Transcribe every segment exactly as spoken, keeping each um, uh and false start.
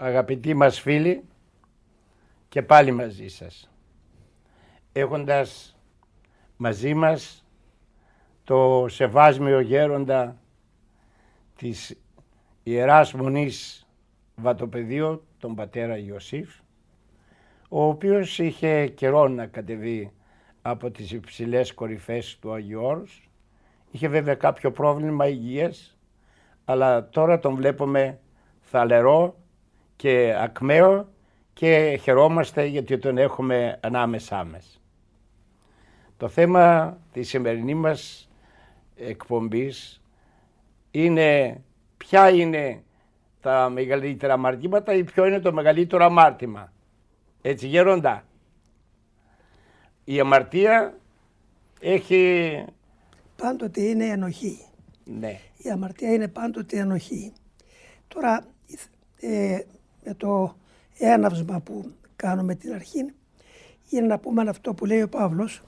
Αγαπητοί μας φίλοι, και πάλι μαζί σας, έχοντας μαζί μας το σεβάσμιο γέροντα της Ιεράς Μονής Βατοπεδίου, τον πατέρα Ιωσήφ, ο οποίος είχε καιρό να κατεβεί από τις υψηλές κορυφές του Αγίου Όρους. Είχε βέβαια κάποιο πρόβλημα υγείας, αλλά τώρα τον βλέπουμε θαλερό και ακμαίο και χαιρόμαστε γιατί τον έχουμε ανάμεσά μας. Το θέμα της σημερινής μας εκπομπής είναι ποια είναι τα μεγαλύτερα αμαρτήματα ή ποιο είναι το μεγαλύτερο αμάρτημα. Έτσι γέροντα, η αμαρτία έχει... Πάντοτε είναι ενοχή. Ναι. Η αμαρτία είναι πάντοτε ενοχή. Τώρα ε, με το έναυσμα που κάνουμε την αρχή είναι να πούμε αυτό που λέει ο Παύλος,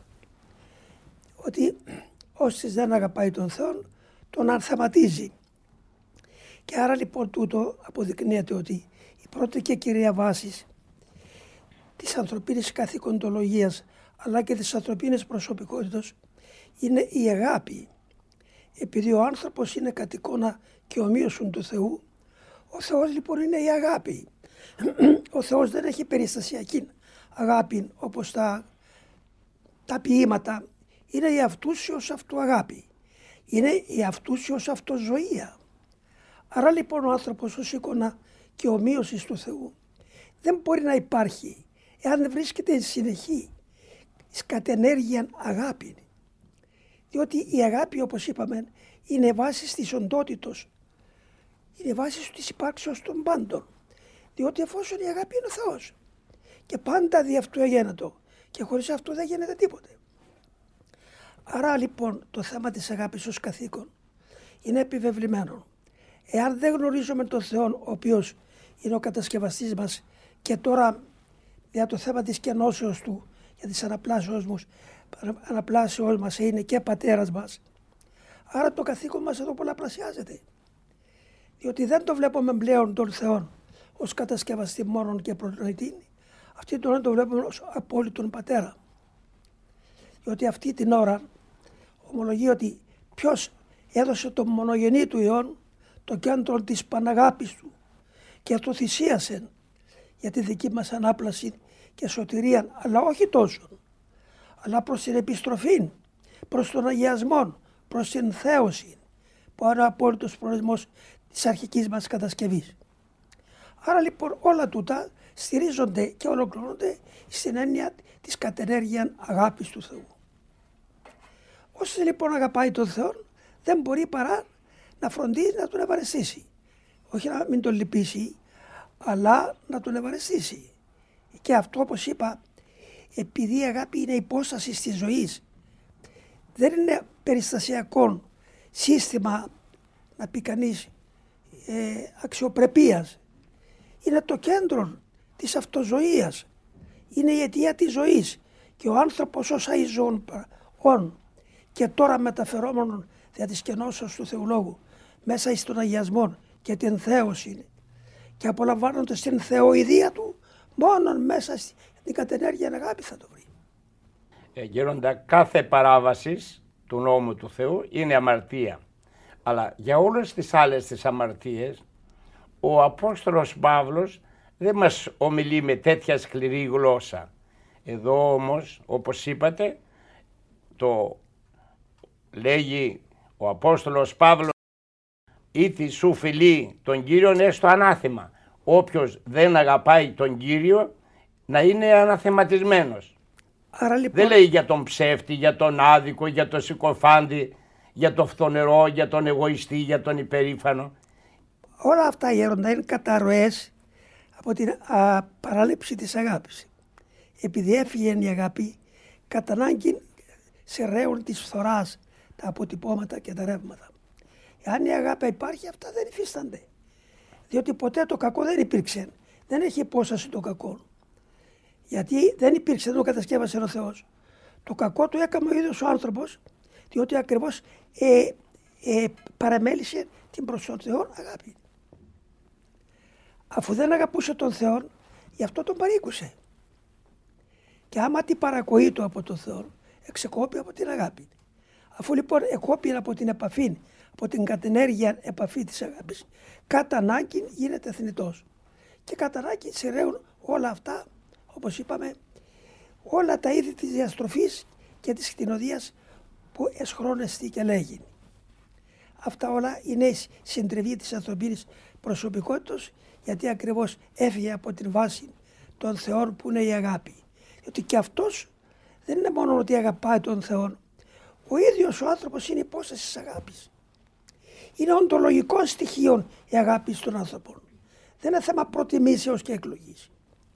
ότι όσοι δεν αγαπάει τον Θεό τον ανθεματίζει. Και άρα λοιπόν τούτο αποδεικνύεται ότι η πρώτη και κυρία βάση της ανθρωπίνης καθηκοντολογίας αλλά και της ανθρωπίνης προσωπικότητας είναι η αγάπη. Επειδή ο άνθρωπος είναι κατ' εικόνα και ομοίωσον του Θεού, ο Θεός λοιπόν είναι η αγάπη. Ο Θεός δεν έχει περιστασιακή αγάπη όπως τα, τα ποίηματα. Είναι η αυτούσιος αυτοαγάπη. Είναι η αυτούσιος αυτοζωία. Άρα λοιπόν ο άνθρωπος ως εικόνα και ομοίωσης του Θεού δεν μπορεί να υπάρχει εάν δεν βρίσκεται συνεχή εις κατενέργειαν αγάπη. Διότι η αγάπη, όπως είπαμε, είναι βάση της οντότητος. Είναι βάση της υπάρξεως των πάντων. Διότι εφόσον η αγάπη είναι ο Θεός και πάντα δι' αυτού εγένετο και χωρίς αυτό δεν γίνεται τίποτε. Άρα λοιπόν το θέμα της αγάπης ως καθήκον είναι επιβεβλημένο. Εάν δεν γνωρίζουμε τον Θεό, ο οποίος είναι ο κατασκευαστής μας και τώρα για το θέμα της κενώσεως του, για τις αναπλάσεως μας, αναπλάσεως μας είναι και πατέρας μας. Άρα το καθήκον μας εδώ πολλαπλασιάζεται. Διότι δεν το βλέπουμε πλέον τον Θεό ως κατασκευαστή μόνον και προνοητή, αυτή τώρα το βλέπουμε ως απόλυτον πατέρα. Διότι αυτή την ώρα ομολογεί ότι ποιος έδωσε τον μονογενή του Υιόν, το κέντρο της Παναγάπης του και το θυσίασε για τη δική μας ανάπλαση και σωτηρία, αλλά όχι τόσο, αλλά προς την επιστροφή, προς τον αγιασμό, προς την θέωση, που είναι ο απόλυτος προορισμός της αρχικής μας κατασκευής. Άρα λοιπόν όλα τούτα στηρίζονται και ολοκληρώνονται στην έννοια της κατενέργειαν αγάπης του Θεού. Όσοι λοιπόν αγαπάει τον Θεό δεν μπορεί παρά να φροντίζει να τον ευαρεστήσει. Όχι να μην τον λυπήσει, αλλά να τον ευαρεστήσει. Και αυτό, όπως είπα, επειδή η αγάπη είναι υπόσταση της ζωής, δεν είναι περιστασιακό σύστημα, να πει κανείς, ε, αξιοπρεπίας. Είναι το κέντρο της αυτοζωίας. Είναι η αιτία της ζωής. Και ο άνθρωπος ως αηζών ον και τώρα μεταφερόμενον δια της κενώσεως του Θεολόγου μέσα εις τον αγιασμό και την θέωση και απολαμβάνοντας την θεοειδία του, μόνον μέσα στην κατενέργεια αγάπη θα το βρει. Ε, γέροντα, κάθε παράβαση του νόμου του Θεού είναι αμαρτία. Αλλά για όλες τις άλλες τις αμαρτίες, ο Απόστολος Παύλος δεν μας ομιλεί με τέτοια σκληρή γλώσσα. Εδώ όμως, όπως είπατε, το λέγει ο Απόστολος Παύλος, «Ήτι σου φιλεί τον Κύριον έστω ανάθεμα». Όποιος δεν αγαπάει τον Κύριο να είναι αναθεματισμένος. Άρα, λοιπόν... Δεν λέει για τον ψεύτη, για τον άδικο, για τον συκοφάντη, για τον φθονερό, για τον εγωιστή, για τον υπερήφανο. Όλα αυτά, γέροντα, είναι καταρροές από την α, παράληψη της αγάπης. Επειδή έφυγε η αγάπη, κατά ανάγκη σε ρέουν της φθοράς τα αποτυπώματα και τα ρεύματα. Εάν η αγάπη υπάρχει, αυτά δεν υφίστανται. Διότι ποτέ το κακό δεν υπήρξε. Δεν έχει υπόσταση το κακό. Γιατί δεν υπήρξε, δεν το κατασκεύασε ο Θεός. Το κακό του έκαμε ο ίδιος ο άνθρωπος, διότι ακριβώς ε, ε, παραμέλησε την προς τον Θεό αγάπη. Αφού δεν αγαπούσε τον Θεό, γι' αυτό τον παρήκουσε. Και άμα την παρακοή του από τον Θεό, εξεκόπη από την αγάπη. Αφού λοιπόν εκόπη από την επαφή, από την κατενέργεια επαφή της αγάπης, κατά ανάγκη γίνεται θνητός. Και κατά ανάγκη σειραίουν όλα αυτά, όπως είπαμε, όλα τα είδη της διαστροφής και της κτηνοδίας που εσχρόνεστη και λέγει. Αυτά όλα είναι η συντριβή της ανθρωπίνης προσωπικότητας, γιατί ακριβώς έφυγε από την βάση των Θεών που είναι η αγάπη. Γιατί και αυτός δεν είναι μόνο ότι αγαπάει τον Θεό, ο ίδιος ο άνθρωπος είναι υπόσταση της αγάπης. Είναι οντολογικό στοιχείο η αγάπη των άνθρωπων. Δεν είναι θέμα προτιμήσεως και εκλογής.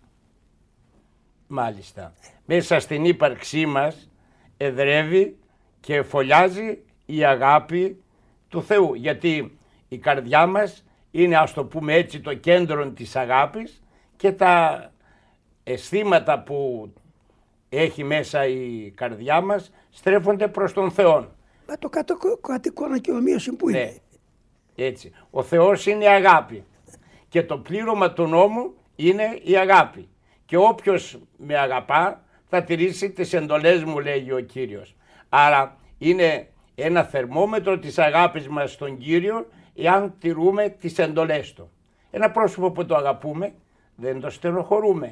Μάλιστα. Μέσα στην ύπαρξή μας εδρεύει και φωλιάζει η αγάπη του Θεού. Γιατί η καρδιά μας είναι, ας το πούμε έτσι, το κέντρο της αγάπης και τα αισθήματα που έχει μέσα η καρδιά μας στρέφονται προς τον Θεό. Μα το κατοικώνα και ομοίωση που είναι. Ναι, έτσι. Ο Θεός είναι η αγάπη και το πλήρωμα του νόμου είναι η αγάπη. Και όποιος με αγαπά θα τηρήσει τις εντολές μου, λέγει ο Κύριος. Άρα είναι ένα θερμόμετρο της αγάπης μας στον Κύριο, εάν τηρούμε τις εντολές του. Ένα πρόσωπο που το αγαπούμε δεν το στενοχωρούμε.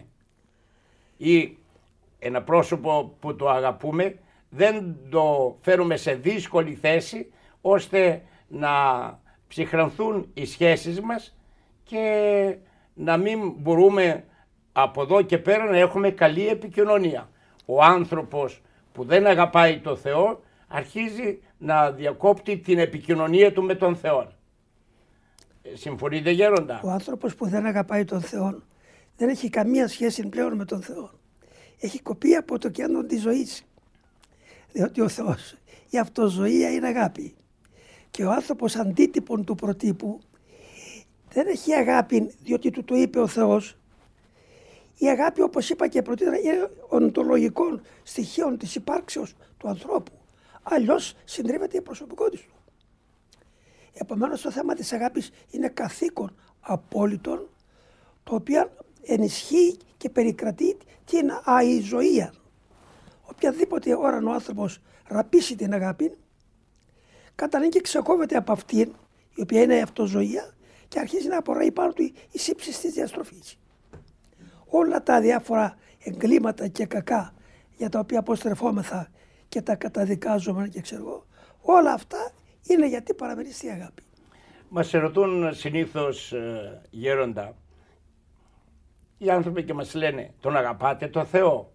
Ή ένα πρόσωπο που το αγαπούμε δεν το φέρουμε σε δύσκολη θέση ώστε να ψυχρανθούν οι σχέσεις μας και να μην μπορούμε από εδώ και πέρα να έχουμε καλή επικοινωνία. Ο άνθρωπος που δεν αγαπάει το Θεό αρχίζει να διακόπτει την επικοινωνία του με τον Θεό. Συμφωνείτε, γέροντα? Ο άνθρωπος που δεν αγαπάει τον Θεό δεν έχει καμία σχέση πλέον με τον Θεό. Έχει κοπεί από το κέντρο της ζωής. Διότι ο Θεός, η αυτοζωία είναι αγάπη. Και ο άνθρωπος αντίτυπον του προτύπου δεν έχει αγάπη διότι του το είπε ο Θεός. Η αγάπη, όπως είπα και πρωτήτερα, είναι οντολογικών στοιχείων της υπάρξεως του ανθρώπου. Αλλιώς συντρίβεται η προσωπικότητα του. Επομένως το θέμα της αγάπης είναι καθήκον απόλυτον, το οποίο ενισχύει και περικρατεί την αϊζωία. Οποιαδήποτε ώρα ο άνθρωπος ραπίσει την αγάπη, κατά ανάγκη ξεκόβεται από αυτήν, η οποία είναι η αυτοζωία, και αρχίζει να απορρέει πάνω του η σύψη της διαστροφής. Όλα τα διάφορα εγκλήματα και κακά για τα οποία αποστρεφόμεθα και τα καταδικάζουμε και ξέρω εγώ, όλα αυτά είναι γιατί παραμένει στη αγάπη. Μας ερωτούν συνήθως, ε, γέροντα, οι άνθρωποι και μας λένε τον αγαπάτε το Θεό?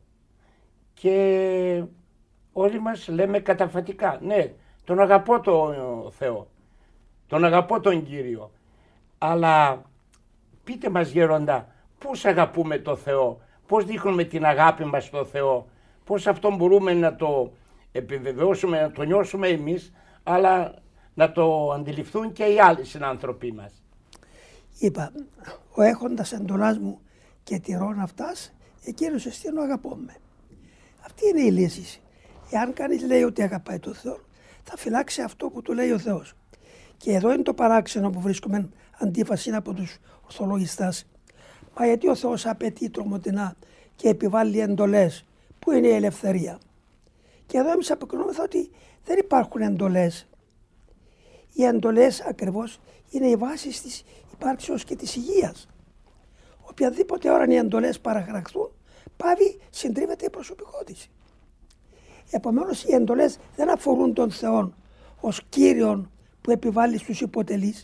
Και όλοι μας λέμε καταφατικά, ναι, τον αγαπώ τον Θεό, τον αγαπώ τον Κύριο. Αλλά πείτε μας, γέροντα, πώς αγαπούμε το Θεό, πώς δείχνουμε την αγάπη μας στο Θεό, πώς αυτό μπορούμε να το επιβεβαιώσουμε, να το νιώσουμε εμείς, αλλά να το αντιληφθούν και οι άλλοι συνάνθρωποι μας. Είπα, ο έχοντας εντολάς μου και τηρών αυτάς, εκείνος εστίν ο αγαπώμε. Αυτή είναι η λύση. Εάν κανείς λέει ότι αγαπάει τον Θεό, θα φυλάξει αυτό που του λέει ο Θεός. Και εδώ είναι το παράξενο που βρίσκουμε αντίφαση από τους ορθολογιστάς. Μα γιατί ο Θεός απαιτεί τρομοτινά και επιβάλλει εντολές, που είναι η ελευθερία? Και εδώ εμείς αποκρινόμεθα ότι δεν υπάρχουν εντολές. Οι εντολές ακριβώς είναι η βάση της υπάρξεως και της υγείας. Οποιαδήποτε ώρα οι εντολές παραχαρακτούν, πάβει συντρίβεται η προσωπικότητα. Επομένως οι εντολές δεν αφορούν τον Θεό ως Κύριον που επιβάλλει στους υποτελείς.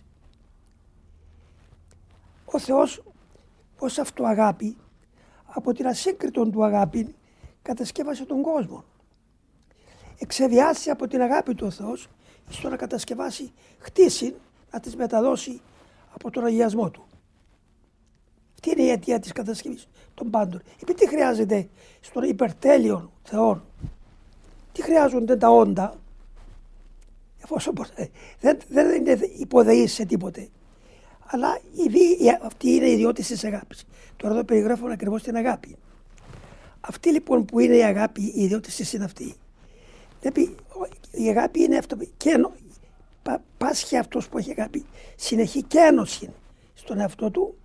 Ο Θεός ως αυτοαγάπη, από την ασύγκριτον του αγάπη, κατασκεύασε τον κόσμο. Εξεβιάσει από την αγάπη του ο Θεός στο να κατασκευάσει χτίση, να τις μεταδώσει από τον αγιασμό του. Αυτή είναι η αιτία της κατασκευής των πάντων. Επειδή τι χρειάζεται στον υπερτέλειον Θεόν, τι χρειάζονται τα όντα, εφόσον δεν, δεν είναι υποδεείς σε τίποτε. Αλλά η, αυτή είναι η ιδιότητα της αγάπης. Τώρα εδώ περιγράφουμε ακριβώς την αγάπη. Αυτή λοιπόν που είναι η αγάπη, η ιδιότητα της είναι αυτή. Δηλαδή η αγάπη είναι αυτό, κένο, πα, πάσχει αυτός που έχει αγάπη, συνεχή κένωση στον εαυτό του,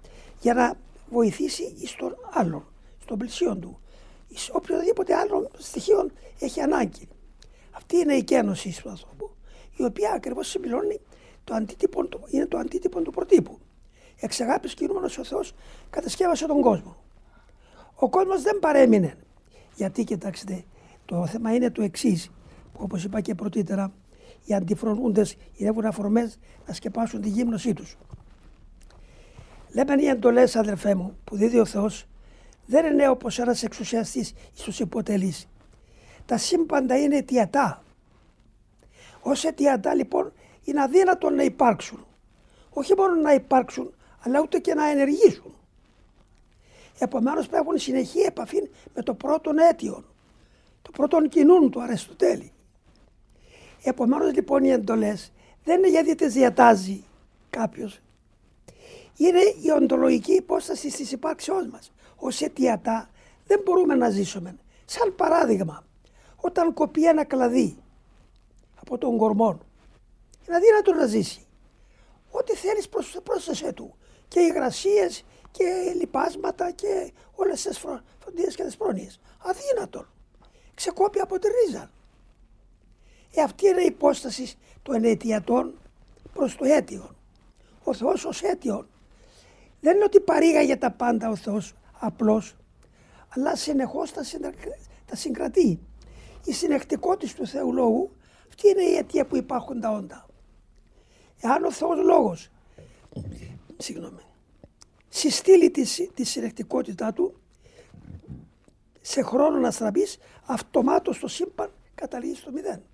για να βοηθήσει στον άλλον, στον πλησίον του, εις οποιοδήποτε άλλων στοιχείων έχει ανάγκη. Αυτή είναι η κένωση του ανθρώπου, η οποία ακριβώς συμπληρώνει το αντίτυπο, είναι το αντίτυπο του προτύπου. Εξ αγάπης κινούμενος ο Θεός κατασκεύασε τον κόσμο. Ο κόσμος δεν παρέμεινε. Γιατί, κοιτάξτε, το θέμα είναι το εξής, που όπως είπα και πρωτήτερα, οι αντιφρονούντες γυρεύουν αφορμές να σκεπάσουν τη γύμνωσή τους. Λέμε οι εντολές, αδερφέ μου, που δίδει ο Θεός, δεν είναι όπως ένας εξουσιαστής στους υποτελείς. Τα σύμπαντα είναι αιτιατά. Ως αιτιατά λοιπόν είναι αδύνατο να υπάρξουν. Όχι μόνο να υπάρξουν, αλλά ούτε και να ενεργήσουν. Επομένως πρέπει να έχουν συνεχή επαφή με το πρώτον αίτιον, το πρώτον κοινούν του Αριστοτέλη. Επομένως λοιπόν οι εντολές δεν είναι γιατί τις διατάζει κάποιος. Είναι η οντολογική υπόσταση της υπάρξεώς μας. Ως αιτιατά δεν μπορούμε να ζήσουμε. Σαν παράδειγμα, όταν κοπεί ένα κλαδί από τον κορμό, είναι αδύνατο να ζήσει. Ό,τι θέλεις πρόσθεσέ του. Και υγρασίες και λιπάσματα και όλες τις φροντίδες και τις πρόνοιες. Αδύνατο. Ξεκόπει από τη ρίζα. Ε, αυτή είναι η υπόσταση των αιτιατών προς το αίτιον. Ο Θεός ως αίτιον δεν είναι ότι παρήγαγε τα πάντα ο Θεός απλώς, αλλά συνεχώς τα, συνα... τα συγκρατεί. Η συνεχτικότητα του Θεού Λόγου, αυτή είναι η αιτία που υπάρχουν τα όντα. Εάν ο Θεός Λόγος συγγνώμη, συστήλει τη, τη συνεχτικότητά του σε χρόνο να στραβείς, αυτομάτως το σύμπαν καταλήγει στο μηδέν.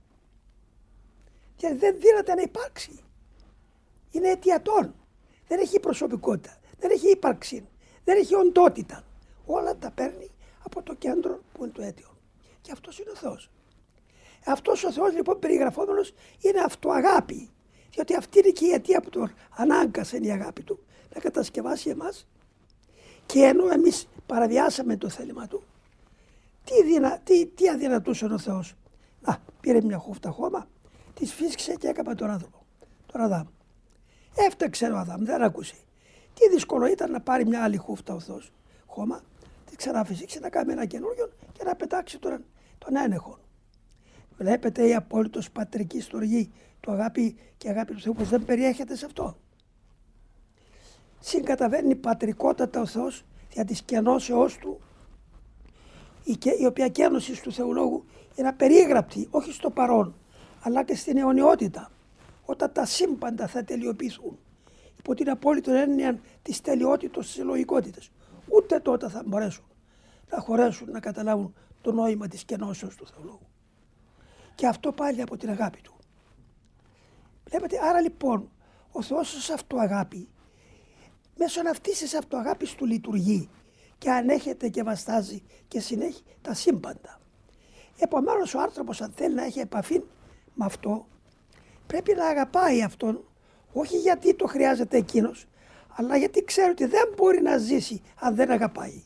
Και δεν δύναται να υπάρξει. Είναι αιτιατών. Δεν έχει προσωπικότητα. Δεν έχει ύπαρξη. Δεν έχει οντότητα. Όλα τα παίρνει από το κέντρο που είναι το αίτιο. Και αυτός είναι ο Θεός. Αυτός ο Θεός λοιπόν περιγραφόμενος είναι αυτοαγάπη. Διότι αυτή είναι και η αιτία που τον ανάγκασε η αγάπη του να κατασκευάσει εμάς. Και ενώ εμείς παραβιάσαμε το θέλημα του, τι, δυνα, τι, τι αδυνατούσε ο Θεός. Να, πήρε μια χούφτα χώμα, τη φύσκησε και έκαμε τον άνθρωπο, τον Αδάμ. Έφταξε ο Αδάμ, δεν άκουσε. Τι δύσκολο ήταν να πάρει μια άλλη χούφτα ο Θεός χώμα, τη ξαναφυσήξει, να κάνει ένα καινούριο και να πετάξει τον, τον ένεχον. Βλέπετε η απόλυτος πατρική στοργή του αγάπη και αγάπη του Θεού πως δεν περιέχεται σε αυτό. Συγκαταβαίνει πατρικότατα ο Θεός δια της κενώσεώς του, η, η οποία κένωση του Θεού Λόγου είναι απερίγραπτη, όχι στο παρόν, αλλά και στην αιωνιότητα, όταν τα σύμπαντα θα τελειοποιηθούν, υπό την απόλυτη έννοια της τελειότητος της λογικότητας. Ούτε τότε θα μπορέσουν να χωρέσουν να καταλάβουν το νόημα της κενώσεως του Θεού Λόγου. Και αυτό πάλι από την αγάπη του. Βλέπετε, άρα λοιπόν, ο Θεός ως αυτοαγάπη, μέσω αυτής της αυτοαγάπης του λειτουργεί και ανέχεται και βαστάζει και συνέχει τα σύμπαντα. Επομένως ο άνθρωπος, αν θέλει να έχει επαφή με αυτό, πρέπει να αγαπάει αυτόν, όχι γιατί το χρειάζεται εκείνος, αλλά γιατί ξέρει ότι δεν μπορεί να ζήσει αν δεν αγαπάει.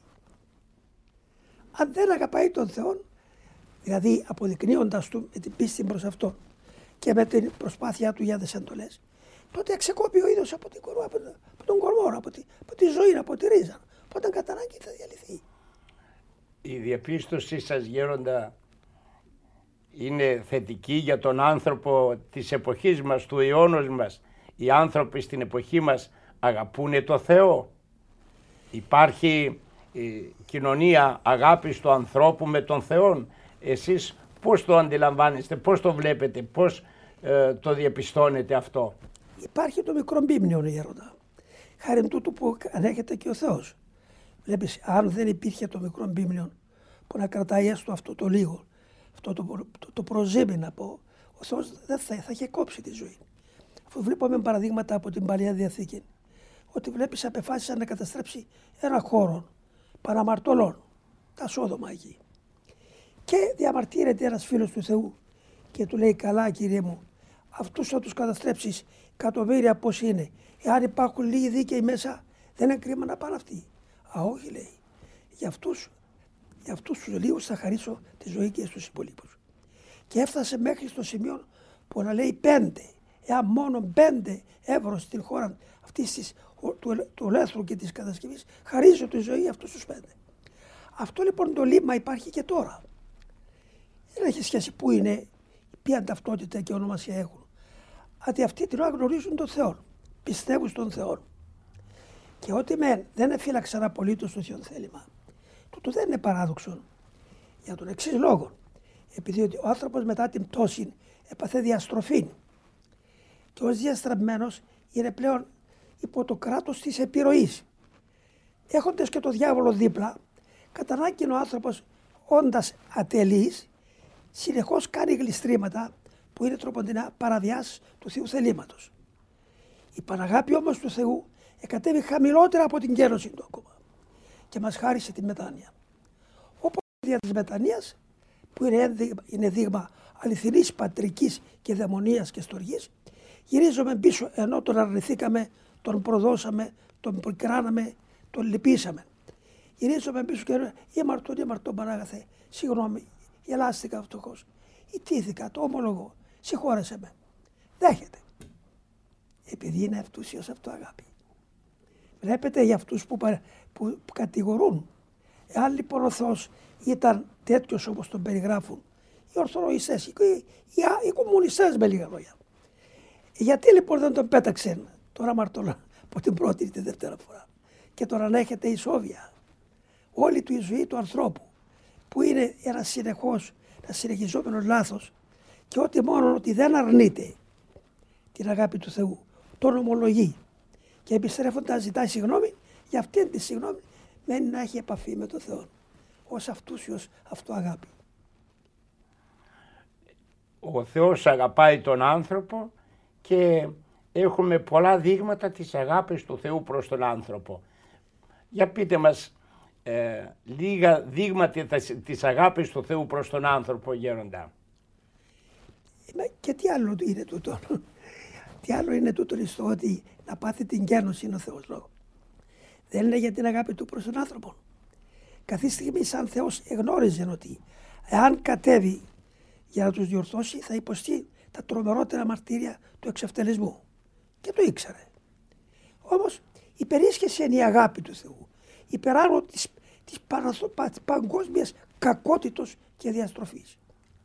Αν δεν αγαπάει τον Θεό, δηλαδή αποδεικνύοντας του με την πίστη προς αυτόν και με την προσπάθειά του για τις εντολές, τότε ξεκόπει ο ίδιος από, την, από, από τον κορμό, από τη, από τη ζωή, από τη ρίζα. Οπότε κατά ανάγκη θα διαλυθεί. Η διαπίστωσή σας, Γέροντα, είναι θετική για τον άνθρωπο της εποχής μας, του αιώνος μας. Οι άνθρωποι στην εποχή μας αγαπούνε το Θεό. Υπάρχει η κοινωνία αγάπης του ανθρώπου με τον Θεό. Εσείς πώς το αντιλαμβάνεστε, πώς το βλέπετε, πώς ε, το διαπιστώνετε αυτό? Υπάρχει το μικρό μπίμνιο, Γέροντα. Χάρη τούτου που ανέχεται και ο Θεός. Βλέπεις, αν δεν υπήρχε το μικρό μπίμνιο που να κρατάει έστω αυτό το λίγο, αυτό το, το, το προζύμι να πω, ο Θεός δεν θα, θα είχε κόψει τη ζωή. Αφού βλέπουμε παραδείγματα από την Παλαιά Διαθήκη, ότι βλέπεις απεφάσισε να καταστρέψει ένα χώρο παραμαρτωλών, τα Σόδομα εκεί. Και διαμαρτύρεται ένας φίλος του Θεού και του λέει, καλά κύριε μου, αυτούς θα τους καταστρέψεις εκατομμύρια πώς είναι. Εάν υπάρχουν λίγοι δίκαιοι μέσα, δεν είναι κρίμα να πάνε αυτοί. Α, όχι, λέει, για αυτούς, για αυτούς τους λίγους θα χαρίσω τη ζωή και στους υπολείπους. Και έφτασε μέχρι στο σημείο που να λέει πέντε, εάν μόνο πέντε ευρώ στην χώρα αυτής της του, του ελεύθερου και της κατασκευής, χαρίζω τη ζωή αυτούς τους πέντε. Αυτό λοιπόν το λίμμα υπάρχει και τώρα. Δεν έχει σχέση που είναι, ποια ταυτότητα και ονομασία έχουν. Ότι αυτοί την ώρα γνωρίζουν τον Θεό, πιστεύουν στον Θεό. Και ότι μεν δεν εφύλαξαν απολύτως το Θεό θέλημα, τούτο δεν είναι παράδοξο. Για τον εξής λόγο. Επειδή ο άνθρωπος μετά την πτώση έπαθε διαστροφή και ως διαστραμμένος είναι πλέον υπό το κράτος της επιρροής. Έχοντας και το διάβολο δίπλα, κατά ανάγκη ο άνθρωπος, όντας ατελής, συνεχώς κάνει γλιστρήματα που είναι τροποντινά παραδιάσεις του Θεού θελήματος. Η Παναγάπη όμως του Θεού εκατέβη χαμηλότερα από την γέρωση του ακόμα και μας χάρισε τη μετάνοια. Όπως δια της μετανοίας, που είναι, είναι δείγμα αληθινής πατρικής και δαιμονίας και στοργής, γυρίζουμε πίσω ενώ τον αρνηθήκαμε, τον προδώσαμε, τον προκράναμε, τον λυπήσαμε. Γυρίζουμε πίσω και λέμε ήμαρτον, ήμαρτον Πανάγαθε, συγγνώμη, γελάστηκα φτωχός, ητήθηκα, το ομολογώ, συγχώρεσέ με. Δέχεται. Επειδή είναι αυτούσιος αυτό αγάπη. Βλέπετε για αυτούς που, που, που κατηγορούν. Εάν λοιπόν ο Θεός ήταν τέτοιος όπως τον περιγράφουν οι Ορθοδοξιστές, οι, οι, οι, οι κομμουνιστές με λίγα λόγια. Γιατί λοιπόν δεν τον πέταξαν τώρα μαρτωλά από την πρώτη ή τη δεύτερη φορά και τον ανέχεται ισόβια. Όλη του η ζωή του ανθρώπου που είναι ένα συνεχώς, ένα συνεχιζόμενο λάθος και ότι μόνο ότι δεν αρνείται την αγάπη του Θεού, τον ομολογεί και επιστρέφοντας ζητάει συγγνώμη, για αυτήν τη συγγνώμη μένει να έχει επαφή με τον Θεό ως αυτούσιος αυτό αγάπη. Ο Θεός αγαπάει τον άνθρωπο και έχουμε πολλά δείγματα της αγάπης του Θεού προς τον άνθρωπο. Για πείτε μας ε, λίγα δείγματα της αγάπης του Θεού προς τον άνθρωπο, γέροντα. Και τι άλλο είναι τούτο. Τι άλλο είναι τούτο στο ότι να πάθει την γένωση είναι ο Θεός λόγο. Δεν είναι για την αγάπη του προς τον άνθρωπο. Καθή στιγμή σαν Θεός εγνώριζε ότι εάν κατέβει για να τους διορθώσει θα υποστεί τα τρομερότερα μαρτύρια του εξευτελισμού. Και το ήξερε. Όμως η περίσχεση είναι η αγάπη του Θεού. Υπεράνω της, της παγκόσμιας κακότητος και διαστροφής.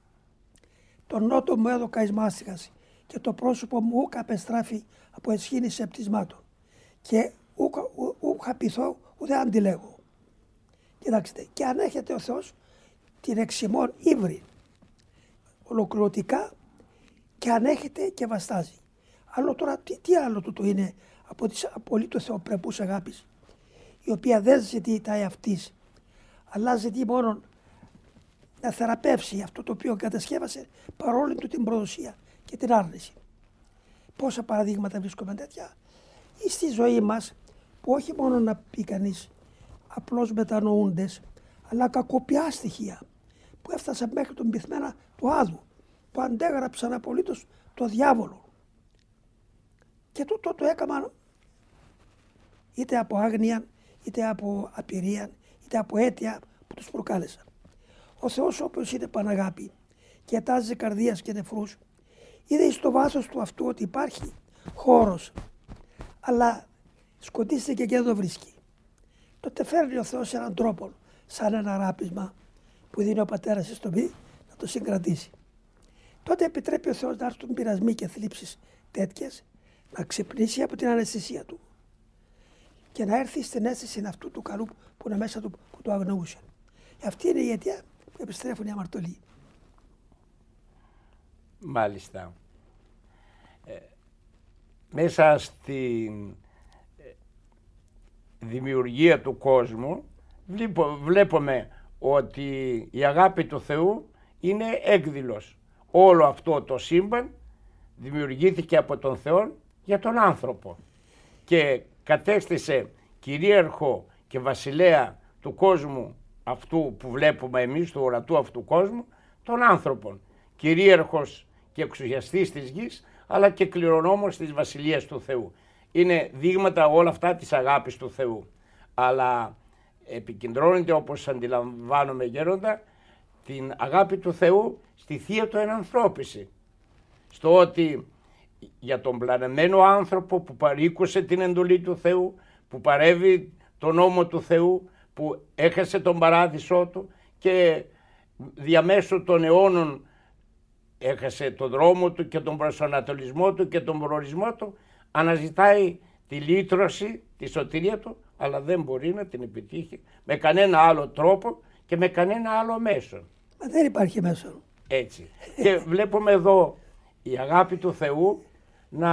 Τον νότο μου έδωκα εις μάστιγας και το πρόσωπο μου ούκα απεστράφει από εσχήνη σεπτισμάτων και ούκα πειθώ ούτε αντιλέγω. Κοιτάξτε, και αν έχετε ο Θεός την εξημών ύβρη ολοκληρωτικά και αν έχετε και βαστάζει. Αλλά τώρα τι, τι άλλο τούτο είναι από τις απολύτως θεοπρεπούς αγάπης, η οποία δεν ζητεί τα εαυτής, αλλά ζητεί μόνο να θεραπεύσει αυτό το οποίο κατασκεύασε παρόλη του την προδοσία και την άρνηση. Πόσα παραδείγματα βρίσκουμε τέτοια ή στη ζωή μας που όχι μόνο να πει κανείς απλώς μετανοούντες, αλλά κακοπιά στοιχεία που έφτασαν μέχρι τον πυθμένα του Άδου, που αντέγραψαν απολύτως το διάβολο. Και τούτο το έκαναν είτε από άγνοια, είτε από απειρία, είτε από αίτια που τους προκάλεσαν. Ο Θεός όπως είναι Παναγάπη και ετάζει καρδίας και νεφρούς, είδε στο βάθος του αυτού ότι υπάρχει χώρος, αλλά σκοτίστηκε και δεν το βρίσκει. Τότε φέρνει ο Θεός έναν τρόπο, σαν ένα ράπισμα που δίνει ο πατέρας στον παιδί να το συγκρατήσει. Τότε επιτρέπει ο Θεός να έρθουν πειρασμοί και θλίψεις τέτοιες, να ξυπνήσει από την αναισθησία του και να έρθει στην αίσθηση αυτού του καλού που είναι μέσα του που το αγνοούσε. Αυτή είναι η αιτία που επιστρέφουν οι αμαρτωλοί. Μάλιστα. Ε, μέσα στην δημιουργία του κόσμου βλέπουμε ότι η αγάπη του Θεού είναι έκδηλος. Όλο αυτό το σύμπαν δημιουργήθηκε από τον Θεό για τον άνθρωπο και κατέστησε κυρίαρχο και βασιλέα του κόσμου αυτού που βλέπουμε εμείς, του ορατού αυτού κόσμου, τον άνθρωπον. Κυρίαρχος και εξουσιαστής της γης, αλλά και κληρονόμος της βασιλείας του Θεού. Είναι δείγματα όλα αυτά της αγάπης του Θεού. Αλλά επικεντρώνεται, όπως αντιλαμβάνομαι γέροντα, την αγάπη του Θεού στη θεία του ενανθρώπιση. Στο ότι για τον πλανεμένο άνθρωπο που παρήκουσε την εντολή του Θεού, που παρέβη τον νόμο του Θεού, που έχασε τον παράδεισό του και διαμέσου των αιώνων έχασε τον δρόμο του και τον προσανατολισμό του και τον προορισμό του, αναζητάει τη λύτρωση, τη σωτηρία του, αλλά δεν μπορεί να την επιτύχει με κανένα άλλο τρόπο και με κανένα άλλο μέσο. Μα δεν υπάρχει μέσο. Έτσι. Και βλέπουμε εδώ η αγάπη του Θεού να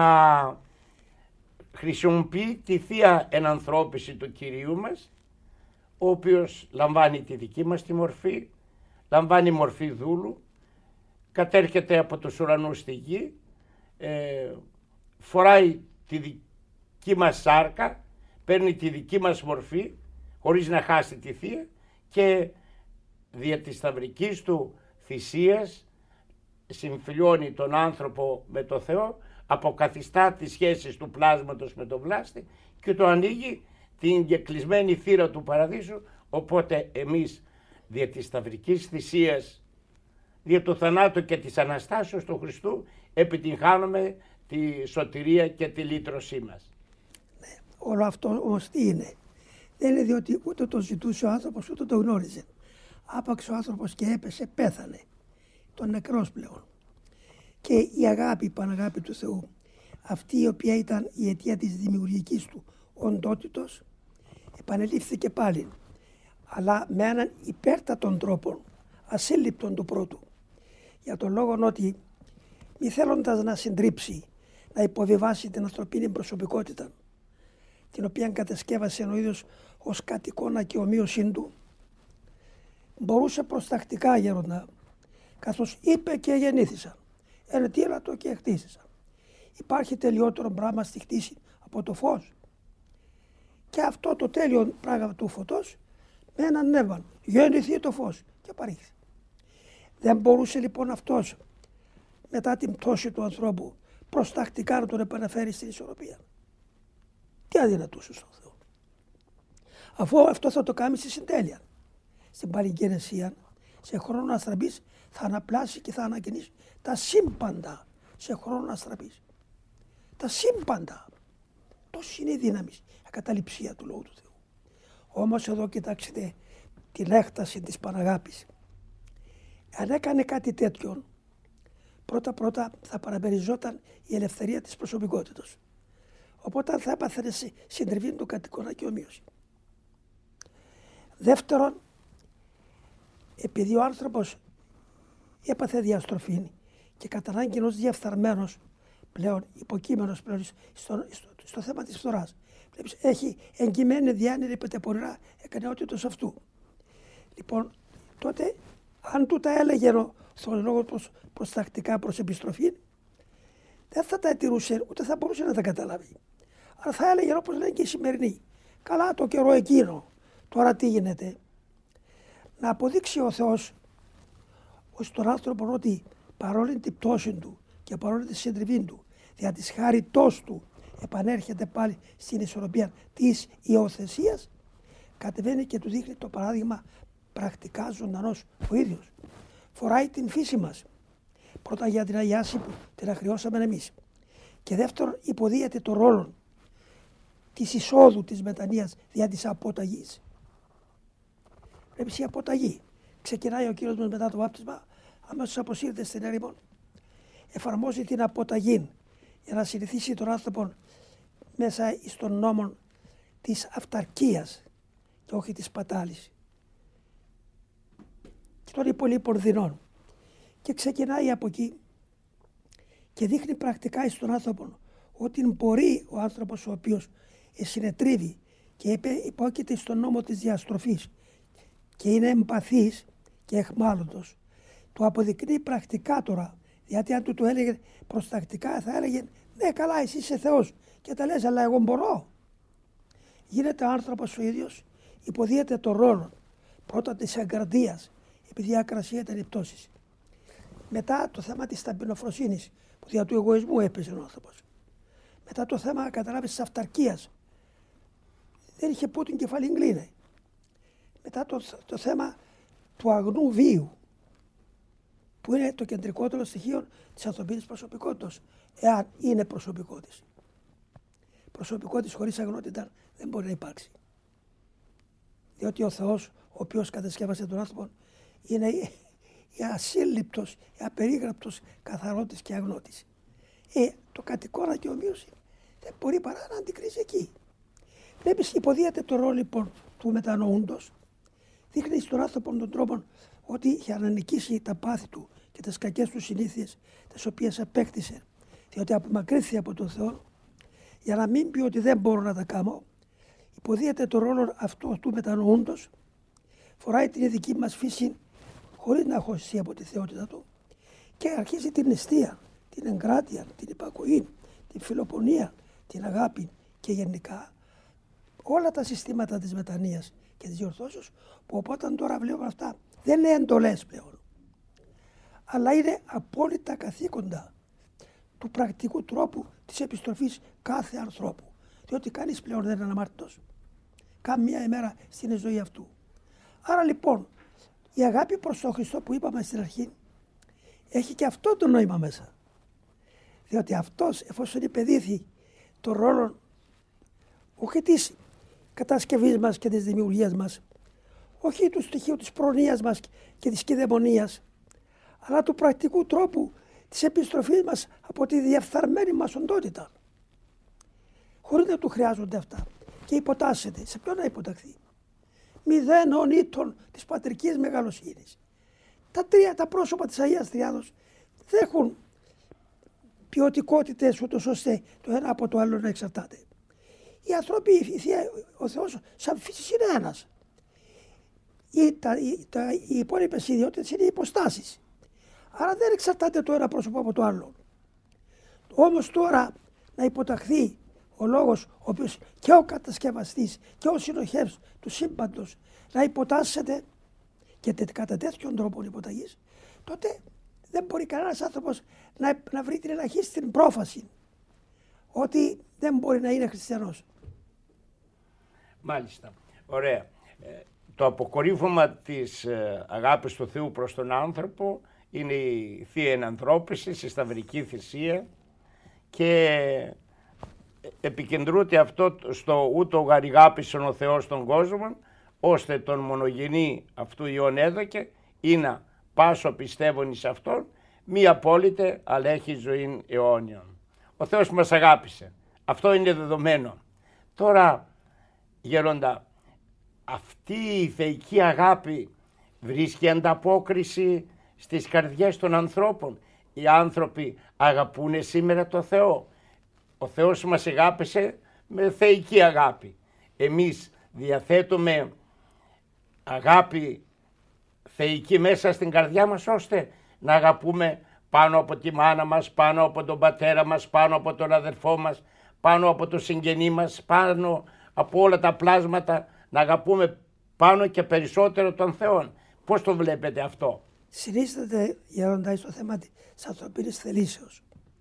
χρησιμοποιεί τη θεία ενανθρώπιση του Κυρίου μας, ο οποίος λαμβάνει τη δική μας τη μορφή, λαμβάνει μορφή δούλου, κατέρχεται από τους ουρανούς στη γη, ε, φοράει τη δική μας σάρκα, παίρνει τη δική μας μορφή χωρίς να χάσει τη θεία και δια της σταυρικής του θυσίας συμφιλιώνει τον άνθρωπο με το Θεό, αποκαθιστά τις σχέσεις του πλάσματος με τον βλάστη και το ανοίγει την κεκλεισμένη θύρα του παραδείσου, οπότε εμείς δια της σταυρικής θυσίας, δια του θανάτου και της Αναστάσεως του Χριστού επιτυγχάνουμε τη σωτηρία και τη λύτρωσή μας. Ναι, όλο αυτό όμως τι είναι? Δεν είναι διότι ούτε το ζητούσε ο άνθρωπος ούτε το γνώριζε. Άπαξ ο άνθρωπος και έπεσε, πέθανε. Τον νεκρός πλέον. Και η αγάπη, η παναγάπη του Θεού, αυτή η οποία ήταν η αιτία της δημιουργικής του οντότητος, επανελήφθηκε πάλι, αλλά με έναν υπέρτατον τρόπο, ασύλληπτον του πρώτου. Για τον λόγο ότι μη θέλοντας να συντρίψει, να υποβιβάσει την ανθρωπίνη προσωπικότητα, την οποία κατασκεύασε ο ίδιος ως κατ' εικόνα και ομοίωσήν του, μπορούσε προστακτικά, γέροντα, καθώς είπε και γεννήθησαν, ενετήλατο και χτίσησαν. Υπάρχει τελειότερο πράγμα στη χτίση από το φως? Και αυτό το τέλειο πράγμα του φωτός με έναν νεύαν γεννηθεί το φως και παρήχθη. Δεν μπορούσε λοιπόν αυτός μετά την πτώση του ανθρώπου προστακτικά να τον επαναφέρει στην ισορροπία. Τι αδυνατούσε στον Θεό? Αφού αυτό θα το κάνει στη συντέλεια, στην παλιγενεσία, σε χρόνο αστραπής, θα αναπλάσει και θα ανακαινήσει τα σύμπαντα σε χρόνο αστραπής. Τα σύμπαντα. Τόση είναι η δύναμη, η ακαταληψία του Λόγου του Θεού. Όμως εδώ κοιτάξτε την έκταση της Παναγάπης. Αν έκανε κάτι τέτοιο, πρώτα πρώτα θα παραμεριζόταν η ελευθερία της προσωπικότητας. Οπότε θα έπαθε συντριβή του κατ' εικόνα και ομοίωση. Δεύτερον, επειδή ο άνθρωπος έπαθε διαστροφή και κατά ανάγκη ενός διαφθαρμένος πλέον, υποκείμενος πλέον στο, στο, στο θέμα της φθοράς, έχει εγκυμένη διάνερη πετεπορικά εκανεότητος αυτού. Λοιπόν, τότε αν του τα έλεγε στον λόγο προς, προστακτικά προς επιστροφή, δεν θα τα ετηρούσε, ούτε θα μπορούσε να τα καταλάβει. Αλλά θα έλεγε όπως λένε και οι σημερινοί, καλά το καιρό εκείνο, τώρα τι γίνεται? Να αποδείξει ο Θεός στον άνθρωπο ότι παρόλη την πτώση του και παρόλη τη συντριβή του, δια της χάριτός του επανέρχεται πάλι στην ισορροπία της υιοθεσίας, κατεβαίνει και του δείχνει το παράδειγμα πρακτικά ζωντανός ο ίδιος. Φοράει την φύση μας. Πρώτα για την αγιάση που την αγριώσαμε εμείς. Και δεύτερον υποδίεται το ρόλο της εισόδου της μετανοίας δια της αποταγής. Πρέπει η αποταγή. Ξεκινάει ο Κύριος μας μετά το βάπτισμα, αμέσως αποσύρεται στην έρημο. Εφαρμόζει την αποταγή για να συνηθίσει τον άνθρωπο μέσα στον νόμο της αυταρκίας και όχι της πατάλης και των υπολείπων δεινών. Και ξεκινάει από εκεί και δείχνει πρακτικά στον άνθρωπο ότι μπορεί ο άνθρωπος ο οποίος συνετρίβει και υπόκειται στον νόμο της διαστροφής και είναι εμπαθής και εχμάλωτος, το αποδεικνύει πρακτικά τώρα. Γιατί αν του το έλεγε προστακτικά θα έλεγε ναι καλά εσύ είσαι Θεός και τα λες αλλά εγώ μπορώ. Γίνεται ο άνθρωπος ο ίδιος, υποδίεται το ρόλο πρώτα της εγκαρδίας επειδή η ακρασία ήταν η πτώση. Μετά το θέμα της ταπεινοφροσύνης που δια του εγωισμού έπαιζε ο άνθρωπος. Μετά το θέμα καταλάβεις της αυταρκίας. Δεν είχε που την κεφαλή γκλίνε. Μετά το, το θέμα του αγνού βίου. που είναι το κεντρικότερο στοιχείο της ανθρωπίνης προσωπικότητας, εάν είναι προσωπικό της. Προσωπικό της χωρίς αγνότητα δεν μπορεί να υπάρξει. Διότι ο Θεός, ο οποίος κατασκεύασε τον άνθρωπο, είναι η ασύλληπτος, η απερίγραπτος καθαρότης και αγνώτης. Ε, το κατ' εικόνα και ομοίωση δεν μπορεί παρά να αντικρίσει εκεί. Βλέπεις, υποδίεται το ρόλο λοιπόν του μετανοούντος, δείχνει στον άνθρωπο τον τρόπο ότι για να νικήσει τα πάθη του και τις κακές του συνήθειες, τις οποίες απέκτησε, διότι απομακρύνθηκε από τον Θεό, για να μην πει ότι δεν μπορώ να τα κάνω, υποδίεται το ρόλο αυτό του μετανοούντος, φοράει την ειδική μας φύση χωρίς να αχωσιστεί από τη θεότητα του και αρχίζει την νηστεία, την εγκράτεια, την υπακοή, την φιλοπονία, την αγάπη και γενικά όλα τα συστήματα της μετανοίας και της διορθώσεως, που οπότε τώρα βλέπουμε αυτά δεν είναι εντολές πλέον, αλλά είναι απόλυτα καθήκοντα του πρακτικού τρόπου της επιστροφής κάθε ανθρώπου. Διότι κανείς πλέον δεν είναι αναμάρτητος. Κάμια ημέρα στην ζωή αυτού. Άρα λοιπόν, η αγάπη προς τον Χριστό που είπαμε στην αρχή, έχει και αυτό το νόημα μέσα. Διότι αυτός, εφόσον υπεδίθη το ρόλο, όχι της κατασκευής μας και της δημιουργίας μας, όχι του στοιχείου της προνοίας μας και της κηδαιμονίας, αλλά του πρακτικού τρόπου της επιστροφής μας από τη διαφθαρμένη μας οντότητα. Χωρίς να του χρειάζονται αυτά. Και υποτάσσεται. Σε ποιον να υποταχθεί? Μηδέν ονείτων της πατρικής μεγαλοσύνης. Τα τρία τα πρόσωπα της Αγίας Τριάδος δεν έχουν ποιοτικότητες ούτως ώστε το ένα από το άλλο να εξαρτάται. Οι άνθρωποι, η Θεία, ο Θεός σαν φύσης είναι ένας. Οι, τα, οι, τα, οι υπόλοιπες ιδιότητες είναι υποστάσεις. Άρα δεν εξαρτάται το ένα πρόσωπο από το άλλο. Όμως τώρα να υποταχθεί ο λόγος, ο οποίος και ο κατασκευαστής και ο συνοχεύς του σύμπαντος να υποτάσσεται και κατά τέτοιον τρόπο υποταγής, τότε δεν μπορεί κανένας άνθρωπος να, να βρει την ελαχίστη πρόφαση ότι δεν μπορεί να είναι χριστιανός. Μάλιστα. Ωραία. Ε, το αποκορύφωμα της ε, αγάπης του Θεού προς τον άνθρωπο είναι η Θεία Ενανθρώπιση, η Σταυρική Θυσία, και επικεντρούται αυτό στο ούτω γαριγάπησον ο Θεός τον κόσμο, ώστε τον μονογενή αυτού Υιόν έδωκε, ή να πάσο πιστεύων εις αυτόν, μη απόλυτε, αλλά έχει ζωήν αιώνιον. Ο Θεός μας αγάπησε. Αυτό είναι δεδομένο. Τώρα, γέροντα, αυτή η θεϊκή αγάπη βρίσκει ανταπόκριση στις καρδιές των ανθρώπων. Οι άνθρωποι αγαπούνε σήμερα το Θεό. Ο Θεός μας αγάπησε με θεϊκή αγάπη. Εμείς διαθέτουμε αγάπη θεϊκή μέσα στην καρδιά μας, ώστε να αγαπούμε πάνω από τη μάνα μας, πάνω από τον πατέρα μας, πάνω από τον αδερφό μας, πάνω από το συγγενή μας, πάνω από όλα τα πλάσματα, να αγαπούμε πάνω και περισσότερο τον Θεό. Πώς το βλέπετε αυτό? Συνίσταται, γέροντα, στο θέμα της ανθρωπίνης θελήσεως.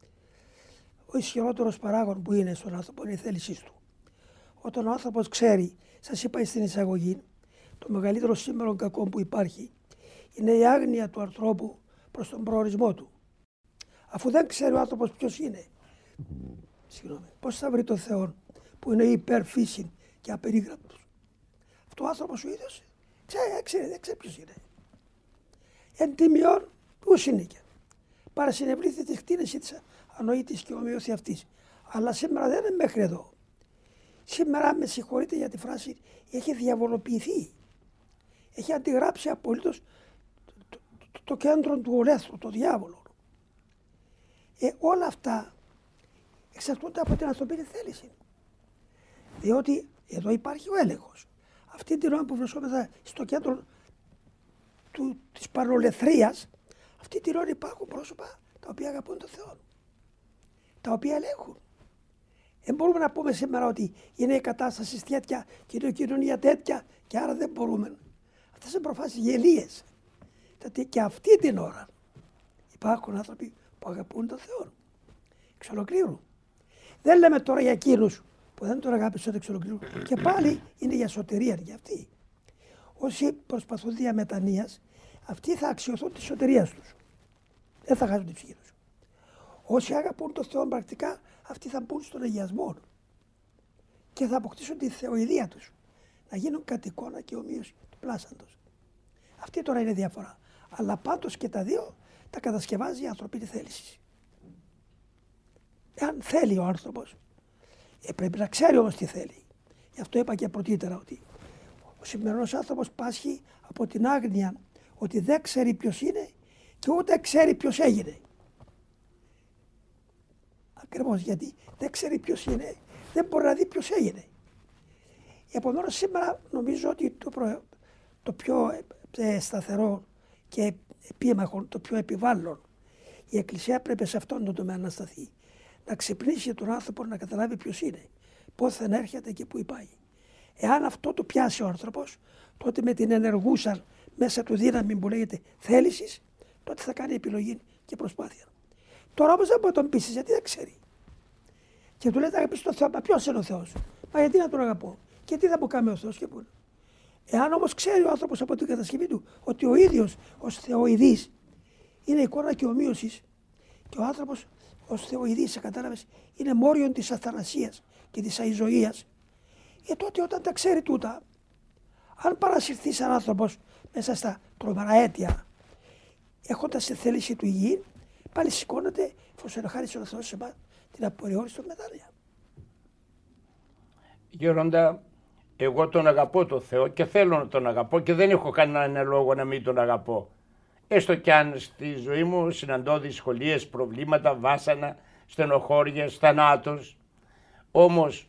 Ο ισχυρότερος παράγων που είναι στον άνθρωπο είναι η θέλησή του. Όταν ο άνθρωπος ξέρει, σας είπα στην εισαγωγή, το μεγαλύτερο σήμερα κακό που υπάρχει είναι η άγνοια του ανθρώπου προς τον προορισμό του. Αφού δεν ξέρει ο άνθρωπος ποιος είναι, συγγνώμη, πώς θα βρει τον Θεό που είναι υπερφύση και απερίγραπτος? Αυτό ο άνθρωπος ο ίδιος ξέρει, ξέρει, δεν ξέρει ποιος είναι. Εν τιμιών πούς είναι και. Παρασυνευλήθη τη κτίνηση της ανοήτης και ομοιώθη αυτής. Αλλά σήμερα δεν είναι μέχρι εδώ. Σήμερα, με συγχωρείτε για τη φράση, έχει διαβολοποιηθεί. Έχει αντιγράψει απολύτως το, το, το κέντρο του ολέθρου, το διάβολο. Ε, όλα αυτά εξαρτούνται από την ανθρωπίνη θέληση. Διότι εδώ υπάρχει ο έλεγχος. Αυτή την ώρα που βρισκόμαστε στο κέντρο του, της παρολεθρίας, αυτή την ώρα υπάρχουν πρόσωπα τα οποία αγαπούν τον Θεό, τα οποία ελέγχουν. Δεν μπορούμε να πούμε σήμερα ότι είναι η κατάσταση τέτοια και είναι η κοινωνία τέτοια και άρα δεν μπορούμε. Αυτές είναι προφάσεις γελίες. Γιατί και αυτή την ώρα υπάρχουν άνθρωποι που αγαπούν τον Θεό. Εξ ολοκλήρου. Δεν λέμε τώρα για εκείνους που δεν τον αγάπησαν εξ ολοκλήρου. Και πάλι είναι για σωτηρία για αυτοί. Όσοι προσπαθούν δια μετανοίας, αυτοί θα αξιωθούν τη σωτηρίας τους. Δεν θα χάσουν την ψυχή τους. Όσοι αγαπούν τον Θεό πρακτικά, αυτοί θα μπουν στον αγιασμό και θα αποκτήσουν τη θεοειδία τους. Να γίνουν κατ' εικόνα και ομοίωση του πλάσαντος. Αυτή τώρα είναι η διαφορά. Αλλά πάντως και τα δύο τα κατασκευάζει η ανθρωπίνη θέληση. Εάν θέλει ο άνθρωπος, ε, πρέπει να ξέρει όμως τι θέλει. Γι' αυτό είπα και πρωτήτερα ότι ο σημερινός άνθρωπος πάσχει από την άγνοια ότι δεν ξέρει ποιος είναι και ούτε ξέρει ποιος έγινε. Ακριβώς γιατί δεν ξέρει ποιος είναι, δεν μπορεί να δει ποιος έγινε. Επομένως σήμερα νομίζω ότι το, προ... το πιο ε, σταθερό και επίμαχο, το πιο επιβάλλον, η Εκκλησία πρέπει σε αυτόν τον τομέα να σταθεί. Να ξυπνήσει τον άνθρωπο να καταλάβει ποιος είναι, πώς θα έρχεται και πού πάει. Εάν αυτό το πιάσει ο άνθρωπος, τότε με την ενεργούσα μέσα του δύναμη που λέγεται θέλησης, τότε θα κάνει επιλογή και προσπάθεια. Τώρα όμως δεν μπορεί να τον πείσει γιατί δεν ξέρει. Και του λέει: αγαπήσει τον Θεό, μα ποιος είναι ο Θεός? Μα γιατί να τον αγαπώ? Και τι θα μου κάνει ο Θεός και πού είναι? Εάν όμως ξέρει ο άνθρωπος από την κατασκευή του ότι ο ίδιος ως θεοειδής είναι εικόνα και ομοίωσης και ο άνθρωπος ως θεοειδής, κατάλαβες, είναι μόριον της αθανασίας και της αϊζωίας, ε, τότε όταν τα ξέρει τούτα, αν παρασυρθεί σαν άνθρωπος μέσα στα τρομερά αίτια, έχοντας τη θέληση του υγιή, πάλι σηκώνεται, εφόσον χάρισε ο Θεός σε εμάς την απορριόριστο μετάνοια. Γέροντα, εγώ τον αγαπώ τον Θεό και θέλω να τον αγαπώ και δεν έχω κανένα λόγο να μην τον αγαπώ. Έστω κι αν στη ζωή μου συναντώ δυσκολίες, προβλήματα, βάσανα, στενοχώριες, θανάτους. Όμως,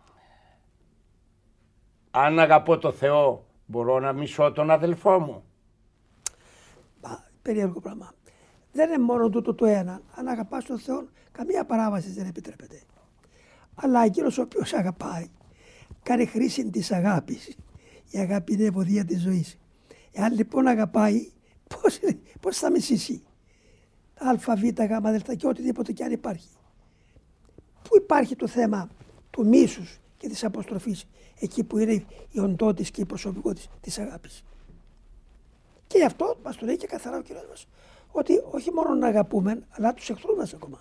αν αγαπώ τον Θεό, μπορώ να μισώ τον αδελφό μου? Μα, περίεργο πράγμα. Δεν είναι μόνο τούτο το ένα. Αν αγαπάς τον Θεό, καμία παράβαση δεν επιτρέπεται. Αλλά εκείνος ο οποίος αγαπάει, κάνει χρήση της αγάπης. Η αγάπη είναι η ευωδία της ζωής. Εάν λοιπόν αγαπάει, πώς, πώς θα μισήσει? Α, Β, Γ, Δ και οτιδήποτε κι αν υπάρχει. Πού υπάρχει το θέμα του μίσους και της αποστροφής? Εκεί που είναι η οντότης και η προσωπικότης της αγάπης. Και γι' αυτό μας το λέει και καθαρά ο Κύριος μας. Ότι όχι μόνο να αγαπούμε, αλλά τους εχθρούς μας ακόμα.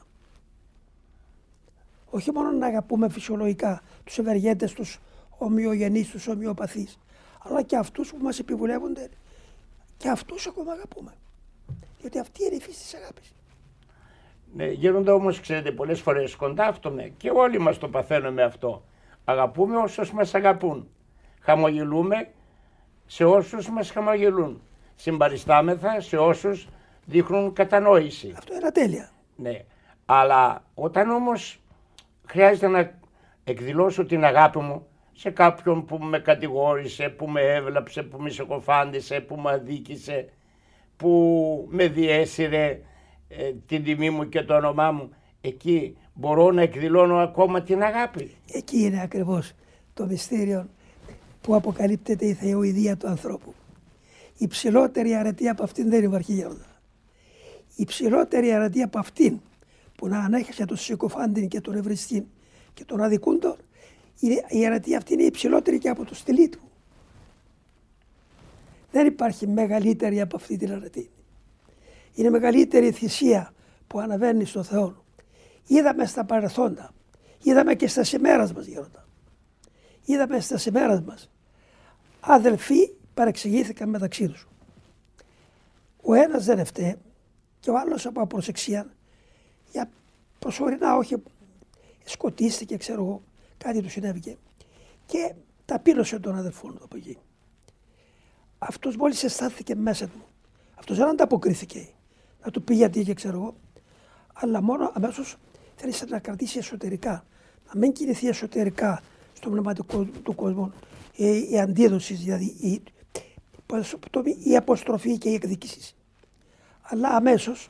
Όχι μόνο να αγαπούμε φυσιολογικά τους ευεργέτες, τους ομοιογενείς, τους ομοιοπαθείς, αλλά και αυτούς που μας επιβουλεύονται, και αυτούς ακόμα αγαπούμε. Διότι αυτή είναι η φύση της αγάπης. Ναι, Γέροντα, όμως ξέρετε, πολλές φορές σκοντάφτομαι και όλοι μας το παθαίνουμε αυτό. Αγαπούμε όσους μας αγαπούν. Χαμογελούμε σε όσους μας χαμογελούν. Συμπαριστάμεθα σε όσους δείχνουν κατανόηση. Αυτό είναι ατέλεια. Ναι, αλλά όταν όμως χρειάζεται να εκδηλώσω την αγάπη μου σε κάποιον που με κατηγόρησε, που με έβλαψε, που με συκοφάντησε, που με αδίκησε, που με διέσυρε ε, την τιμή μου και το όνομά μου, εκεί μπορώ να εκδηλώνω ακόμα την αγάπη. Εκεί είναι ακριβώς το μυστήριο που αποκαλύπτεται η θεοειδία του ανθρώπου. Η ψηλότερη αρετή από αυτήν δεν υπάρχει, Γέροντα. Η ψηλότερη αρετή από αυτήν που να ανέχεσαι τον συκοφάντη και τον ευριστή και τον αδικούντο, η αρετή αυτή είναι υψηλότερη και από το στυλί του. Δεν υπάρχει μεγαλύτερη από αυτή την αρετή. Είναι μεγαλύτερη θυσία που αναβαίνει στον Θεό. Είδαμε στα παρελθόντα, είδαμε και στα σημέρας μας, Γέροντα. Είδαμε στα σημέρας μας αδελφοί παρεξηγήθηκαν μεταξύ τους. Ο ένας δεν φταίει και ο άλλος από απροσεξία, για προσωρινά όχι, σκοτίστηκε, ξέρω εγώ, κάτι του συνέβηκε και ταπείνωσε τον αδελφό του από εκεί. Αυτός μόλις αισθάνθηκε μέσα του, αυτός δεν ανταποκρίθηκε να του πει γιατί και ξέρω εγώ, αλλά μόνο αμέσως θέλησε να κρατήσει εσωτερικά, να μην κινηθεί εσωτερικά στο πνευματικό του κόσμο η, η αντίδοση, δηλαδή η, η αποστροφή και η εκδίκηση. Αλλά αμέσως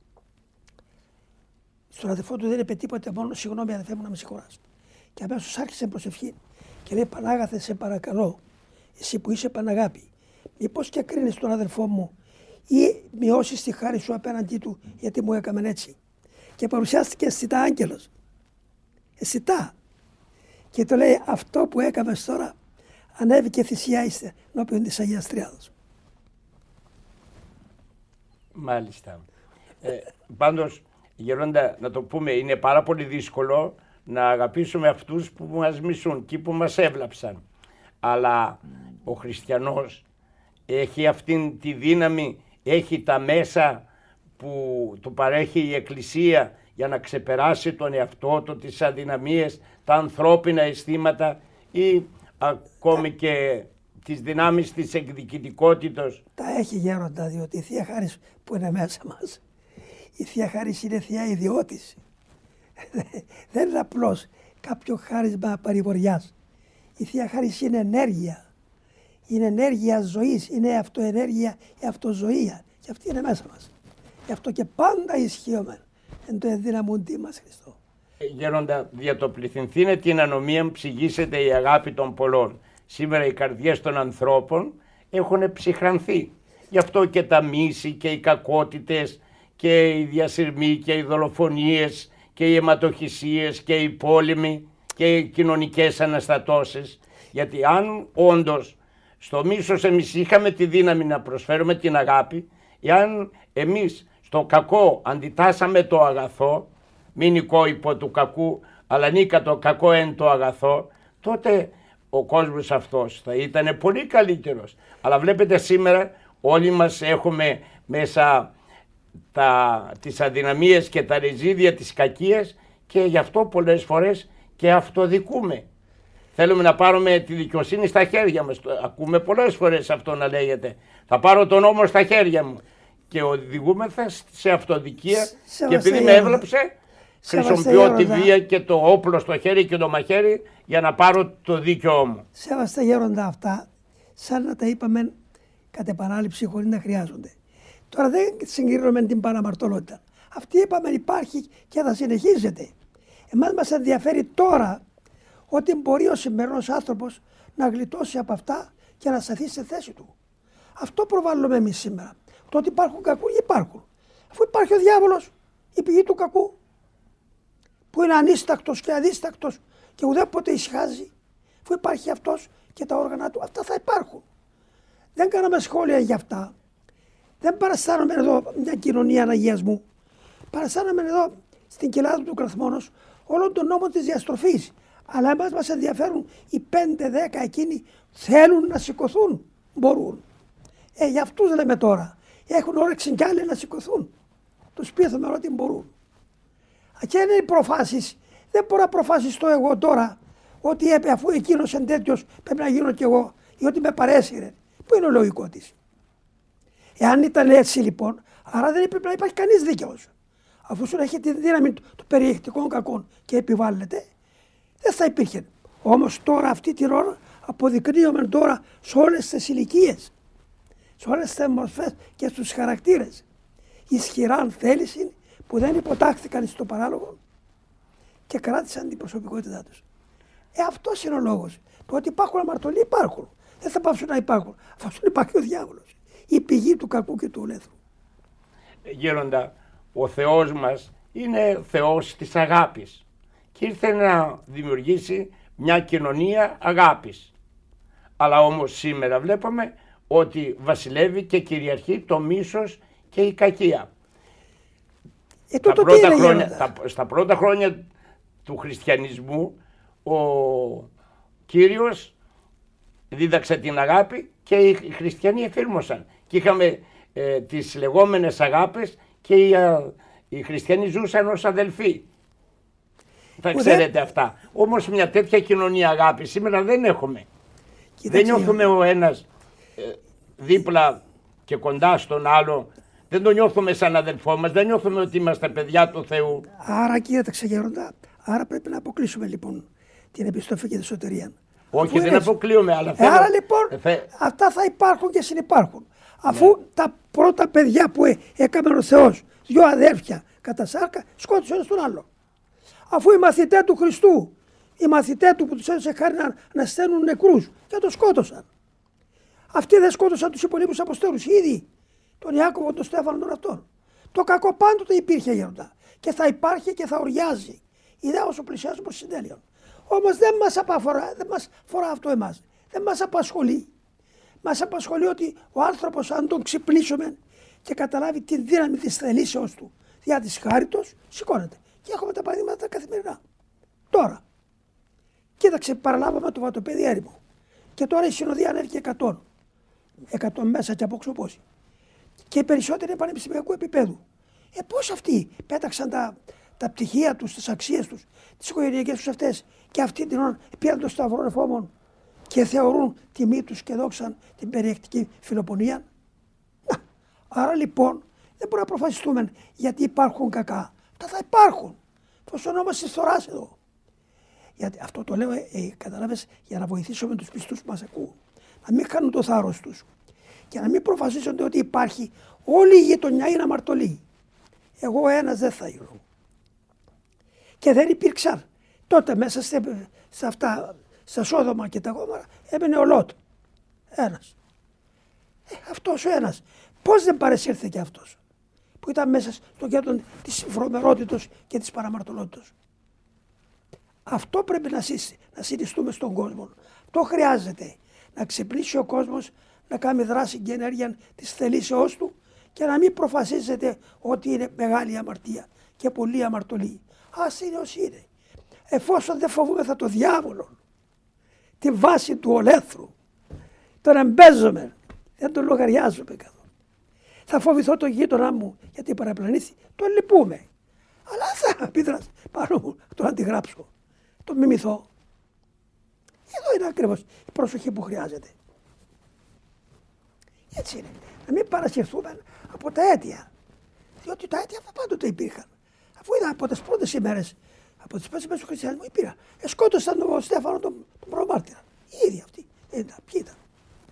στον αδελφό του δεν είπε τίποτε, μόνο συγγνώμη αδελφέ μου να με συγχωράς. Και αμέσως άρχισε προσευχή και λέει: Πανάγαθε, σε παρακαλώ, εσύ που είσαι Παναγάπη, μήπως και κρίνεις τον αδελφό μου ή μειώσεις τη χάρη σου απέναντί του γιατί μου έκαμε έτσι? Και παρουσιάστηκε αισθητά άγγελος. Αισθητά. Και το λέει: αυτό που έκαμε τώρα ανέβηκε θυσία είστε ενώπιον της Αγίας Τριάδος. Μάλιστα. Ε, πάντως, Γερόντα, να το πούμε, είναι πάρα πολύ δύσκολο να αγαπήσουμε αυτούς που μας μισούν και που μας έβλαψαν. Αλλά ο χριστιανός έχει αυτήν τη δύναμη, έχει τα μέσα που του παρέχει η Εκκλησία για να ξεπεράσει τον εαυτό του, τις αδυναμίες, τα ανθρώπινα αισθήματα ή ακόμη και τις δυνάμεις της εκδικητικότητας. Τα έχει, Γέροντα, διότι η Θεία Χάρις που είναι μέσα μας, η Θεία Χάρις είναι Θεία Ιδιώτηση. Δεν είναι απλώς κάποιο χάρισμα παρηγοριάς. Η Θεία Χάρις είναι ενέργεια. Είναι ενέργεια ζωής, είναι αυτοενέργεια, η αυτοζωία. Και αυτή είναι μέσα μας. Γι' αυτό και πάντα ισχύουμε εν το ενδυναμούντι μας Χριστό. Γέροντα, δια το πληθυνθήνε την ανομία ψυγίσεται η αγάπη των πολλών. Σήμερα οι καρδιές των ανθρώπων έχουν ψυχρανθεί. Γι' αυτό και τα μίση και οι κακότητες και οι διασυρμοί και οι δολοφονίες και οι αιματοχυσίες και οι πόλεμοι και οι κοινωνικές αναστατώσεις. Γιατί αν όντως στο μίσος εμείς είχαμε τη δύναμη να προσφέρουμε την αγάπη, εάν εμείς στο κακό αντιτάσαμε το αγαθό, μην νικώ υπό του κακού, αλλά νίκα το κακό εν το αγαθό, τότε ο κόσμος αυτός θα ήταν πολύ καλύτερος. Αλλά βλέπετε σήμερα όλοι μας έχουμε μέσα τα, τις αδυναμίες και τα ριζίδια της κακίας και γι' αυτό πολλές φορές και αυτοδικούμε. Θέλουμε να πάρουμε τη δικαιοσύνη στα χέρια μας. Ακούμε πολλές φορές αυτό να λέγεται. Θα πάρω τον νόμο στα χέρια μου. Και οδηγούμεθα σε αυτοδικία σε και επειδή με έβλαψε, χρησιμοποιώ τη βία και το όπλο στο χέρι και το μαχαίρι για να πάρω το δίκαιό μου. Σέβαστα, Γέροντα, αυτά σαν να τα είπαμε κατ' επανάληψη χωρίς να χρειάζονται. Τώρα δεν συγκρίνουμε την παραμαρτωλότητα. Αυτή είπαμε υπάρχει και θα συνεχίζεται. Εμάς μας ενδιαφέρει τώρα ότι μπορεί ο σημερινός άνθρωπος να γλιτώσει από αυτά και να σταθεί σε θέση του. Αυτό προβάλλουμε εμείς σήμερα. Το ότι υπάρχουν κακούργοι υπάρχουν. Αφού υπάρχει ο διάβολος, η πηγή του κακού, που είναι ανίστακτος και αδίστακτος και ουδέποτε ησυχάζει, αφού υπάρχει αυτός και τα όργανα του, αυτά θα υπάρχουν. Δεν κάναμε σχόλια για αυτά. Δεν παραστάνουμε εδώ μια κοινωνία αναγιασμού. Παραστάνουμε εδώ στην κοιλάδα του Κραθμόνος όλων των νόμων της διαστροφής. Αλλά εμάς μας ενδιαφέρουν οι πέντε δέκα εκείνοι θέλουν να σηκωθούν, μπορούν. Ε, για αυτούς λέμε τώρα. Έχουν όρεξη κι άλλοι να σηκωθούν. Τους πείθουμε ότι μπορούν. Και είναι οι προφάσεις. Δεν μπορώ να προφάσεις το εγώ τώρα ότι έπε, αφού εκείνος είναι τέτοιος πρέπει να γίνω κι εγώ ή ότι με παρέσυρε. Πού είναι ο λογικό της. Εάν ήταν έτσι λοιπόν, άρα δεν πρέπει να υπάρχει κανείς δίκαιος. Αφού σου έχει τη δύναμη των περιεκτικών κακών και επιβάλλεται, δεν θα υπήρχε. Όμως τώρα αυτή την ώρα αποδεικνύουμε τώρα σε όλες τις ηλικίες, σε όλες τις μορφές και στους χαρακτήρες. Ισχυράν θέληση που δεν υποτάχθηκαν στο παράλογο και κράτησαν την προσωπικότητά τους. Ε, αυτός είναι ο λόγος. Το ότι υπάρχουν αμαρτωλοί υπάρχουν. Δεν θα πάψουν να υπάρχουν. Αφού υπάρχει ο διάβολος. Η πηγή του κακού και του ολέθρου. Γέροντα, ο Θεός μας είναι Θεός της αγάπης και ήρθε να δημιουργήσει μια κοινωνία αγάπης. Αλλά όμως σήμερα βλέπουμε ότι βασιλεύει και κυριαρχεί το μίσος και η κακία. Ε, το, τα το πρώτα χρόνια, τα, στα πρώτα χρόνια του χριστιανισμού ο Κύριος δίδαξε την αγάπη και οι χριστιανοί εφήρμοσαν. Και είχαμε ε, τις λεγόμενες αγάπες και οι, α, οι χριστιανοί ζούσαν ως αδελφοί. Θα ξέρετε δεν... αυτά. Όμως μια τέτοια κοινωνία αγάπη σήμερα δεν έχουμε. Κοίταξε, δεν νιώθουμε ο ένας ε, δίπλα και κοντά στον άλλο. Δεν το νιώθουμε σαν αδελφό μας. Δεν νιώθουμε ότι είμαστε παιδιά του Θεού. Άρα κοίταξε Γέροντα, άρα πρέπει να αποκλείσουμε λοιπόν την επιστροφή και τη σωτηρία. Όχι, δεν αποκλείουμε, αλλά θέλω... Άρα λοιπόν Θε... αυτά θα υπάρχουν και συνυπάρχουν. Αφού ναι. τα πρώτα παιδιά που έκαμε ο Θεός, δυο αδέρφια κατά σάρκα, σκότωσε ένας τον άλλο. Αφού οι μαθητές του Χριστού, οι μαθητές του που τους έδωσε χάρη να, να στέλνουν νεκρούς και το σκότωσαν. Αυτοί δεν σκότωσαν τους υπολείπους αποστόλους ήδη. Τον Ιάκωβο, τον Στέφανο, τον αυτόν. Το κακό πάντοτε υπήρχε Γέροντα. Και θα υπάρχει και θα οριάζει. Ιδέα όσο πλησιάζουν προς συντέλειον. Όμως δεν μας απαφορά, δεν μας φορά αυτό εμάς. Δεν μας απασχολεί. Μας απασχολεί ότι ο άνθρωπος αν τον ξυπνήσουμε και καταλάβει τη δύναμη της θελήσεως του διά της χάριτος, σηκώνεται. Και έχουμε τα παραδείγματα καθημερινά. Τώρα, κοίταξε, παραλάβαμε το βατοπέδι έρημο. Και τώρα η συνοδεία ανέβηκε εκατό. εκατό μέσα και απόξω πόσοι. Και οι περισσότεροι πανεπιστημιακού επίπεδου. Ε, πώς αυτοί πέταξαν τα, τα πτυχία τους, τις αξίες τους, τις οικογενειακές τους αυτές, και αυτοί την ώρα πήραν το σταυρό ρεφόμων και θεωρούν τιμή τους και δόξαν την περιεκτική φιλοπονία. Να, άρα λοιπόν δεν μπορούμε να προφασιστούμε γιατί υπάρχουν κακά. Αυτά θα υπάρχουν. Πώς ονόμαστε φθοράς εδώ. Γιατί αυτό το λέω, ε, ε, καταλάβες, για να βοηθήσουμε τους πιστούς που μας ακούν. Να μην χάνουν το θάρρος τους και να μην προφασίζονται ότι υπάρχει όλη η γειτονιά είναι αμαρτωλή. Εγώ ένας δεν θα ήμουν. Και δεν υπήρξαν. Τότε μέσα σε, σε αυτά, στα Σόδομα και τα Γόμορα έμενε ο Λότ. Ένας. Ε, αυτός ο ένας. Πώς δεν παρεσύρθηκε αυτός που ήταν μέσα στο κέντρο της βρωμερότητος και της παραμαρτωλότητος. Αυτό πρέπει να, συ, να συνιστούμε στον κόσμο. Το χρειάζεται. Να ξυπνήσει ο κόσμος, να κάνει δράση και ενέργεια της θελήσεώς του και να μην προφασίζεται ότι είναι μεγάλη αμαρτία και πολύ αμαρτωλή. Ας είναι ως είναι. Εφόσον δεν φοβούμεθα το διάβολο, τη βάση του ολέθρου, τον εμπέζομαι, δεν τον λογαριάζομαι καθόλου. Θα φοβηθώ τον γείτονά μου γιατί παραπλανήθη, τον λυπούμε. Αλλά θα επίδρασε πάνω μου, τον αντιγράψω, τον μιμηθώ. Εδώ είναι ακριβώς η προσοχή που χρειάζεται. Έτσι είναι. Να μην παρασυρθούμε από τα αίτια. Διότι τα αίτια πάντοτε υπήρχαν. Αφού είδα από τις πρώτες ημέρες, από τις πρώτες ημέρες του χριστιανισμού υπήρχαν. Εσκότωσαν τον Στέφανο τον, τον προμάρτυρα. Οι ίδιοι αυτοί. Ε, ποιοι ήταν.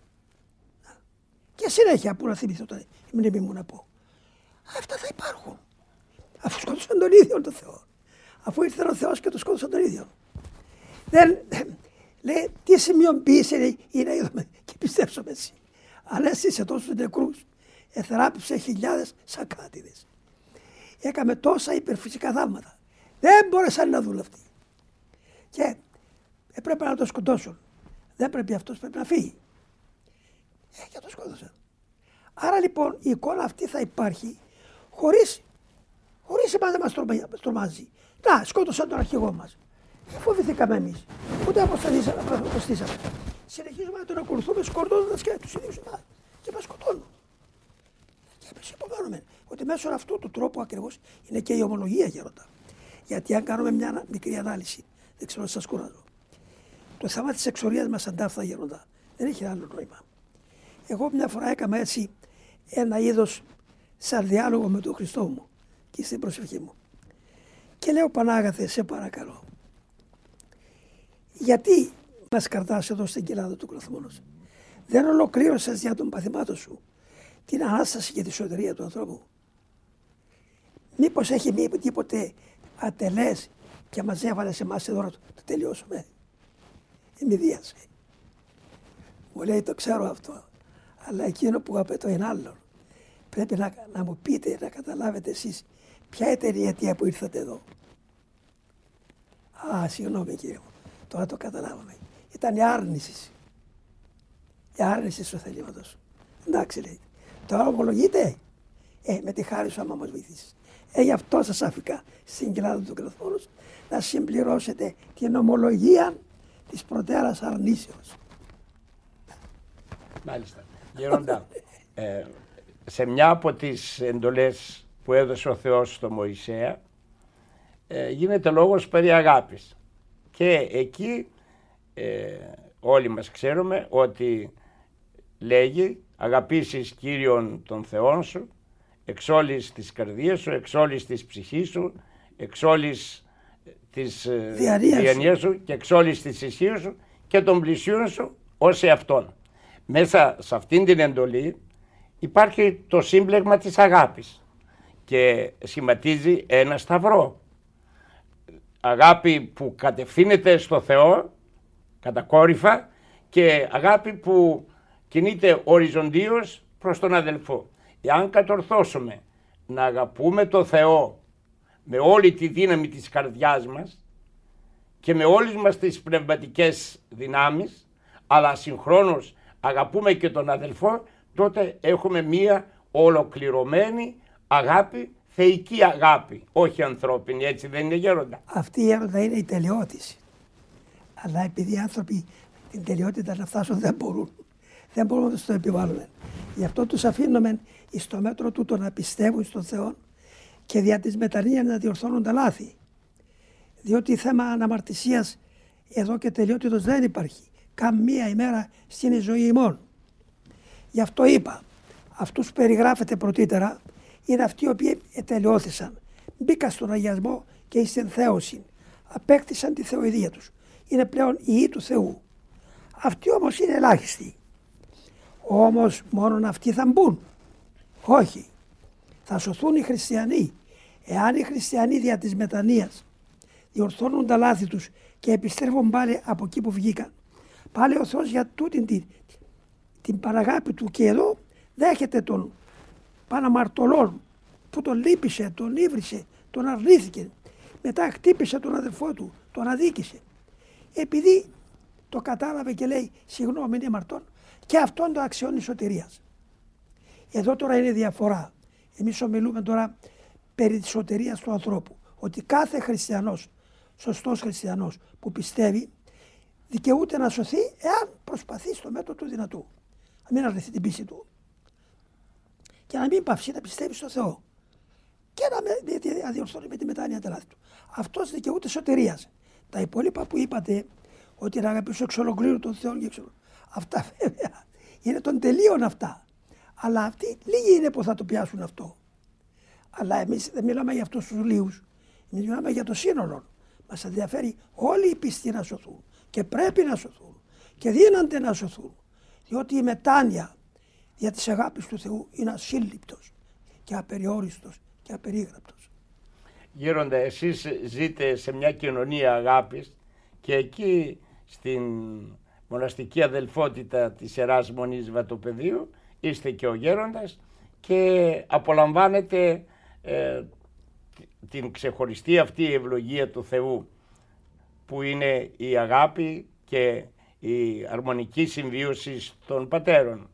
Και συνέχεια που να θυμηθώ τώρα η μνήμη μου να πω. Αυτά θα υπάρχουν. Αφού σκότωσαν τον ίδιο τον Θεό. Αφού ήρθε ο Θεός και τον σκότωσαν τον ίδιο. Δεν, λέει, τι σημειοποίηση είναι, είναι είδαμε και πιστέψαμε εσύ. Ανέστησε τόσους νεκρούς, εθεράπηψε χιλιάδες σακάτιδες. Έκαμε τόσα υπερφυσικά θαύματα. Δεν μπόρεσαν να δουν αυτοί. Και έπρεπε να το σκοτώσουν. Δεν πρέπει αυτός, πρέπει να φύγει. Ε, και το σκότωσαν. Άρα λοιπόν η εικόνα αυτή θα υπάρχει χωρίς, χωρίς εμάς δεν μας τρομάζει. Να, σκότωσαν τον αρχηγό μας. Δεν φοβηθήκαμε εμείς. Ούτε αποστήσαμε. Συνεχίζουμε να τον ακολουθούμε σκοτώνοντας και τους ίδιους εμάς. Και μας σκοτώνουν. Και εμείς υπομένουμε ότι μέσω αυτού του τρόπου ακριβώς είναι και η ομολογία, γέροντα. Γιατί αν κάνουμε μια μικρή ανάλυση, δεν ξέρω αν σας κουράζω. Το θέμα της εξορίας μας αντάφθα, γέροντα, δεν έχει άλλο νόημα. Εγώ μια φορά έκανα έτσι ένα είδος σαν διάλογο με τον Χριστό μου και στην προσευχή μου. Και λέω, Πανάγαθε, σε παρακαλώ, γιατί μας κρατάς εδώ στην κοιλάδα του κλαθμόνος? Δεν ολοκλήρωσες για των παθημάτων σου την Ανάσταση και τη σωτηρία του ανθρώπου? Μήπως έχει μη τίποτε ατελές και μας έβαλε σε εμάς εδώ να το, το τελειώσουμε? Εμειδίασε. Μου λέει, το ξέρω αυτό, αλλά εκείνο που απαιτώ είναι άλλο. Πρέπει να, να μου πείτε, να καταλάβετε εσείς ποια ήταν η αιτία που ήρθατε εδώ. Α, συγγνώμη κύριε μου, τώρα το καταλάβαμε. Ήταν η άρνηση. Η άρνηση του θελήματος. Εντάξει, λέει. Τώρα ομολογείτε. Ε, με τη χάρη σου άμα μας βοηθήσεις. Ε, γι' αυτό σας άφηκα στην κοιλάδα του κλαθμόνος να συμπληρώσετε την ομολογία της προτέρας αρνήσεως. Μάλιστα. Γέροντα, ε, σε μια από τις εντολές που έδωσε ο Θεός στο Μωυσέα ε, γίνεται λόγος περί αγάπης. Και εκεί ε, όλοι μας ξέρουμε ότι λέγει αγαπήσεις Κύριον τον Θεόν σου εξ όλης της καρδίας σου, εξ όλης της ψυχής σου, εξ όλης της διανοίας σου και εξ όλης της ισχύως σου και των πλησίων σου ως εαυτόν. Μέσα σε αυτήν την εντολή υπάρχει το σύμπλεγμα της αγάπης και σχηματίζει ένα σταυρό. Αγάπη που κατευθύνεται στο Θεό κατακόρυφα και αγάπη που κινείται οριζοντίως προς τον αδελφό. Εάν κατορθώσουμε να αγαπούμε το Θεό με όλη τη δύναμη της καρδιάς μας και με όλες μας τις πνευματικές δυνάμεις, αλλά συγχρόνως αγαπούμε και τον αδελφό, τότε έχουμε μία ολοκληρωμένη αγάπη, θεϊκή αγάπη, όχι ανθρώπινη, έτσι δεν είναι γέροντα? Αυτή η έρωτα είναι η τελειότηση. Αλλά επειδή οι άνθρωποι την τελειότητα να φτάσουν δεν μπορούν. Δεν μπορούμε να τους το επιβάλλουμε. Γι' αυτό τους αφήνουμε στο μέτρο τούτο να πιστεύουν στον Θεό και δια της μετανοίας να διορθώνουν τα λάθη. Διότι θέμα αναμαρτησίας εδώ και τελειότητος δεν υπάρχει. Καμία ημέρα στην ζωή ημών. Γι' αυτό είπα, αυτούς που περιγράφεται πρωτήτερα είναι αυτοί οι οποίοι ετελειώθησαν. Μπήκαν στον αγιασμό και στην θέωση. Απέκτησαν τη θεοειδία τους. Είναι πλέον ιοί του Θεού. Αυτοί όμως είναι ελάχιστοι. Όμως μόνον αυτοί θα μπουν. Όχι. Θα σωθούν οι χριστιανοί. Εάν οι χριστιανοί δια της μετανοίας διορθώνουν τα λάθη τους και επιστρέφουν πάλι από εκεί που βγήκαν, πάλι ο Θεός για τούτη την, την παραγάπη του και εδώ δέχεται τον Παναμαρτωλόν που τον λύπησε, τον ύβρισε, τον αρνήθηκε. Μετά χτύπησε τον αδελφό του, τον αδίκησε. Επειδή το κατάλαβε και λέει συγγνώμη είναι αμαρτών, και αυτόν το αξιώνει σωτηρίας. Εδώ τώρα είναι διαφορά. Εμείς ομιλούμε τώρα περί της σωτηρίας του ανθρώπου. Ότι κάθε χριστιανός, σωστός χριστιανός που πιστεύει, δικαιούται να σωθεί εάν προσπαθεί στο μέτρο του δυνατού. Να μην αρνηθεί την πίστη του. Και να μην παυσει να πιστεύει στο Θεό. Και να διορθώνει με τη μετάνοια τα λάθη του. Αυτός δικαιούται σωτηρίας. Τα υπόλοιπα που είπατε, ότι να αγαπήσω εξ ολοκλήρου τον Θεό και εξ ολοκλήρου. Αυτά βέβαια είναι των τελείων αυτά. Αλλά αυτοί λίγοι είναι που θα το πιάσουν αυτό. Αλλά εμείς δεν μιλάμε για αυτούς τους λίγους. Εμείς μιλάμε για το σύνολο. Μας ενδιαφέρει όλοι οι πιστοί να σωθούν. Και πρέπει να σωθούν. Και δύνανται να σωθούν. Διότι η μετάνοια για της αγάπης του Θεού είναι ασύλληπτος και απεριόριστος και απερίγραπτος. Γέροντα, εσείς ζείτε σε μια κοινωνία αγάπης και εκεί στην μοναστική αδελφότητα της Ιεράς Μονής Βατοπεδίου είστε και ο γέροντας και απολαμβάνετε ε, την ξεχωριστή αυτή ευλογία του Θεού που είναι η αγάπη και η αρμονική συμβίωση των πατέρων.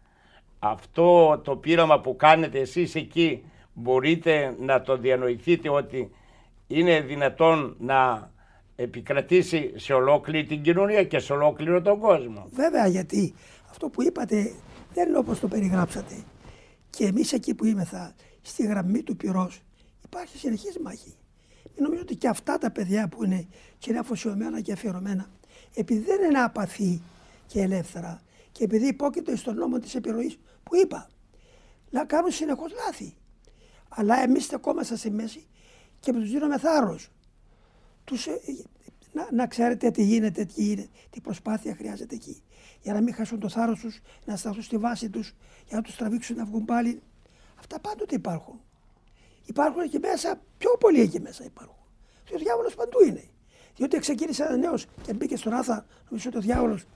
Αυτό το πείραμα που κάνετε εσείς εκεί μπορείτε να το διανοηθείτε ότι είναι δυνατόν να επικρατήσει σε ολόκληρη την κοινωνία και σε ολόκληρο τον κόσμο? Βέβαια, γιατί αυτό που είπατε δεν είναι όπως το περιγράψατε. Και εμείς εκεί που είμεθα, στη γραμμή του πυρός, υπάρχει συνεχής μάχη. Μην νομίζω ότι και αυτά τα παιδιά που είναι και είναι αφοσιωμένα και αφιερωμένα, επειδή δεν είναι απαθή και ελεύθερα και επειδή υπόκειται στον νόμο της επιρροής που είπα, να κάνουν συνεχώς λάθη. Αλλά εμείς στεκόμαστε στη μέση και τους δίνουμε θάρρος. Τους, να, να ξέρετε τι γίνεται, τι, γίνεται, τι προσπάθεια χρειάζεται εκεί. Για να μην χάσουν το θάρρος τους, να σταθούν στη βάση τους, για να τους τραβήξουν να βγουν πάλι. Αυτά πάντοτε υπάρχουν. Υπάρχουν εκεί μέσα, πιο πολύ εκεί μέσα υπάρχουν. Και ο διάβολος παντού είναι. Διότι ξεκίνησε ένα νέος και μπήκε στον Άθα, νομίζω ότι ο διάβολος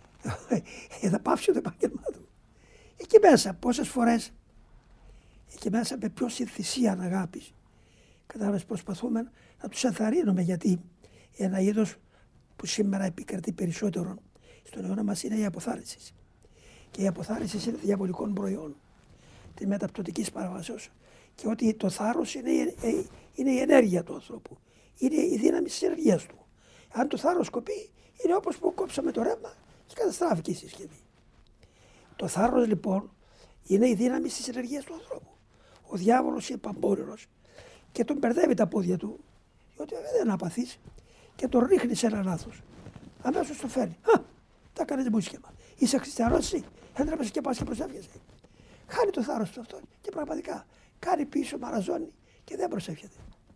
θα πάψει το επάγγελμά του. Εκεί μέσα, πόσες φορές, εκεί μέσα με ποιος η θυσία αγάπης. Κατάλαβες, προσπαθούμε να τους ενθαρρύνουμε, γιατί ένα είδος που σήμερα επικρατεί περισσότερο στον αιώνα μας είναι η αποθάρρυνση. Και η αποθάρρυνση είναι διαβολικών προϊόν τη μεταπτωτικής παραβάσεως. Και ότι το θάρρος είναι, είναι η ενέργεια του ανθρώπου. Είναι η δύναμη της ενέργειας του. Αν το θάρρος κοπεί, είναι όπως που κόψαμε το ρεύμα και καταστράφηκε η συσκευή. Το θάρρος λοιπόν είναι η δύναμη της ενέργειας του ανθρώπου. Ο διάβολος είναι παμπόρυρος και τον μπερδεύει τα πόδια του, διότι δεν είναι απαθής και τον ρίχνει σε ένα λάθος. Αμέσως το φέρνει. Α, τα κάνετε μουσικέμα. Είσαι χριστιανός εσύ, έντρεπεσαι και πας και προσεύχεσαι. Χάνει το θάρρος του αυτό και πραγματικά κάνει πίσω, μαραζώνει και δεν προσεύχεται.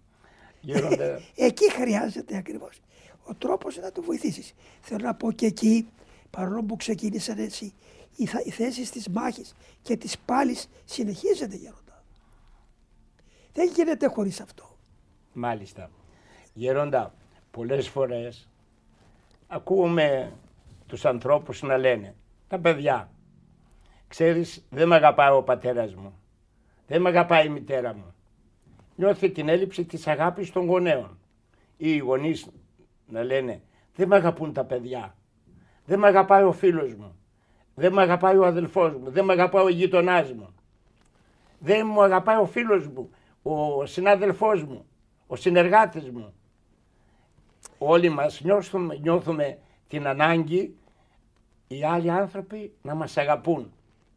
Ε, εκεί χρειάζεται ακριβώς ο τρόπος να το βοηθήσεις. Θέλω να πω και εκεί, παρόλο που ξεκίνησαν έτσι, η, η θέση της μάχης και της πάλης συνεχίζεται, γέροντα. Δεν γίνεται χωρίς αυτό. Μάλιστα. Γέροντα, πολλές φορές ακούμε τους ανθρώπους να λένε, τα παιδιά, ξέρεις, δεν με αγαπάει ο πατέρας μου, δεν με αγαπάει η μητέρα μου. Νιώθει την έλλειψη της αγάπης των γονέων. Ή οι γονείς να λένε, δεν με αγαπούν τα παιδιά, δεν με αγαπάει ο φίλος μου, δεν με αγαπάει ο αδελφός μου, δεν με αγαπάει ο γειτονάς μου. δεν μου αγαπάει ο φίλος μου, ο συνάδελφός μου, ο συνεργάτης μου. Όλοι μας νιώθουμε, νιώθουμε την ανάγκη οι άλλοι άνθρωποι να μας αγαπούν.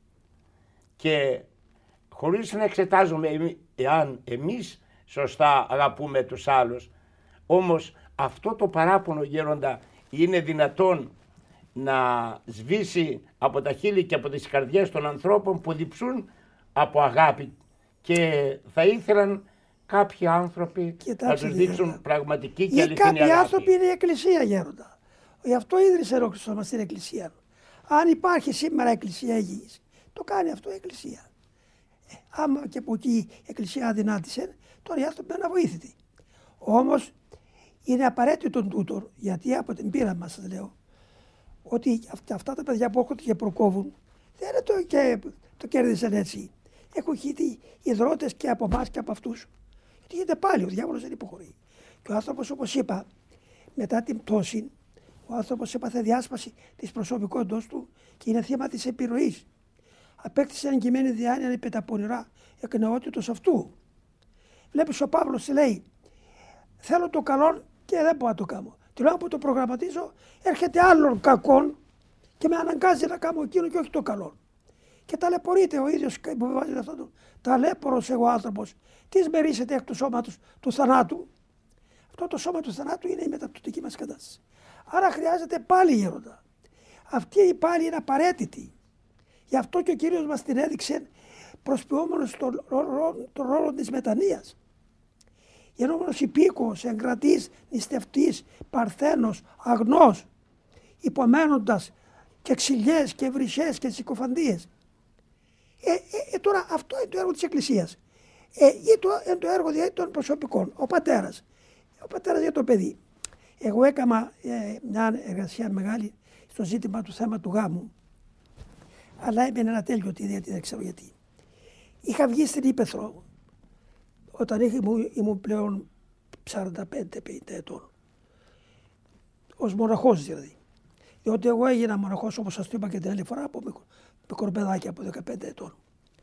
Και χωρίς να εξετάζουμε εάν εμείς σωστά αγαπούμε τους άλλους, όμως αυτό το παράπονο, Γέροντα, είναι δυνατόν να σβήσει από τα χείλη και από τις καρδιές των ανθρώπων που διψούν από αγάπη και θα ήθελαν κάποιοι άνθρωποι Κοιτάξτε, να τους δείξουν Γέροντα, πραγματική και ή αληθινή κάποιοι αγάπη. άνθρωποι είναι η Εκκλησία, Γέροντα. Γι' αυτό ίδρυσε ο Χριστός μας την Εκκλησία. Αν υπάρχει σήμερα Εκκλησία Υγιής, το κάνει αυτό η Εκκλησία. Ε, άμα και από εκεί η Εκκλησία αδυνάτησε, τώρα οι άνθρωποι είναι αβοήθητοι. Όμως είναι απαραίτητο τούτο, γιατί από την πείρα μας σας λέω, ότι αυτά τα παιδιά που έρχονται και προκόβουν, δεν είναι το, και, το κέρδισαν έτσι. Έχουν χύτει ιδρώτες και από εμάς και από αυτούς. Γιατί γίνεται πάλι, ο διάβολος δεν υποχωρεί. Και ο άνθρωπος, όπως είπα, μετά την πτώση, ο άνθρωπος έπαθε διάσπαση της προσωπικότητας του και είναι θύμα της επιρροής. Απέκτησε εγκυμένη διάνοια επί τα πονηρά εκ νεότητος αυτού. Βλέπεις ο Παύλος λέει, θέλω το καλό και δεν μπορώ να το κάνω. Την ώρα που το προγραμματίζω έρχεται άλλον κακόν και με αναγκάζει να κάνω εκείνο και όχι το καλό. Και ταλαιπωρείται ο ίδιος που βάζει αυτό το ταλέπορος εγώ άνθρωπος. Τι μερίσεται εκ του σώματος του θανάτου. Αυτό το σώμα του θανάτου είναι η μεταπτωτική μας κατάσταση. Άρα χρειάζεται πάλι, Γέροντα. Αυτή η πάλι είναι απαραίτητη. Γι' αυτό και ο Κύριος μας την έδειξε προσποιούμενος τον ρόλο, το ρόλο της μετανοίας. Γενόμενος υπήκοος, εγκρατής, νηστευτής, παρθένος, αγνός, υπομένοντας και ξυλιές και βρυσιές και συκοφαντίες. Ε, ε, ε, τώρα αυτό είναι το έργο της Εκκλησίας. Ε, ή το, είναι το έργο δηλαδή, των προσωπικών. Ο πατέρας. Ο πατέρας για το παιδί. Εγώ έκανα ε, μια εργασία μεγάλη στο ζήτημα του θέμα του γάμου. Αλλά έμεινε ένα τέλειο τη γιατί δεν ξέρω γιατί. Είχα βγει στην Ήπεθρο όταν ήμουν, ήμουν πλέον σαράντα πέντε πενήντα ετών. Ως μοναχός δηλαδή. Διότι εγώ έγινα μοναχός, όπως σας το είπα και την άλλη φορά, από μικρό παιδάκι από δεκαπέντε ετών.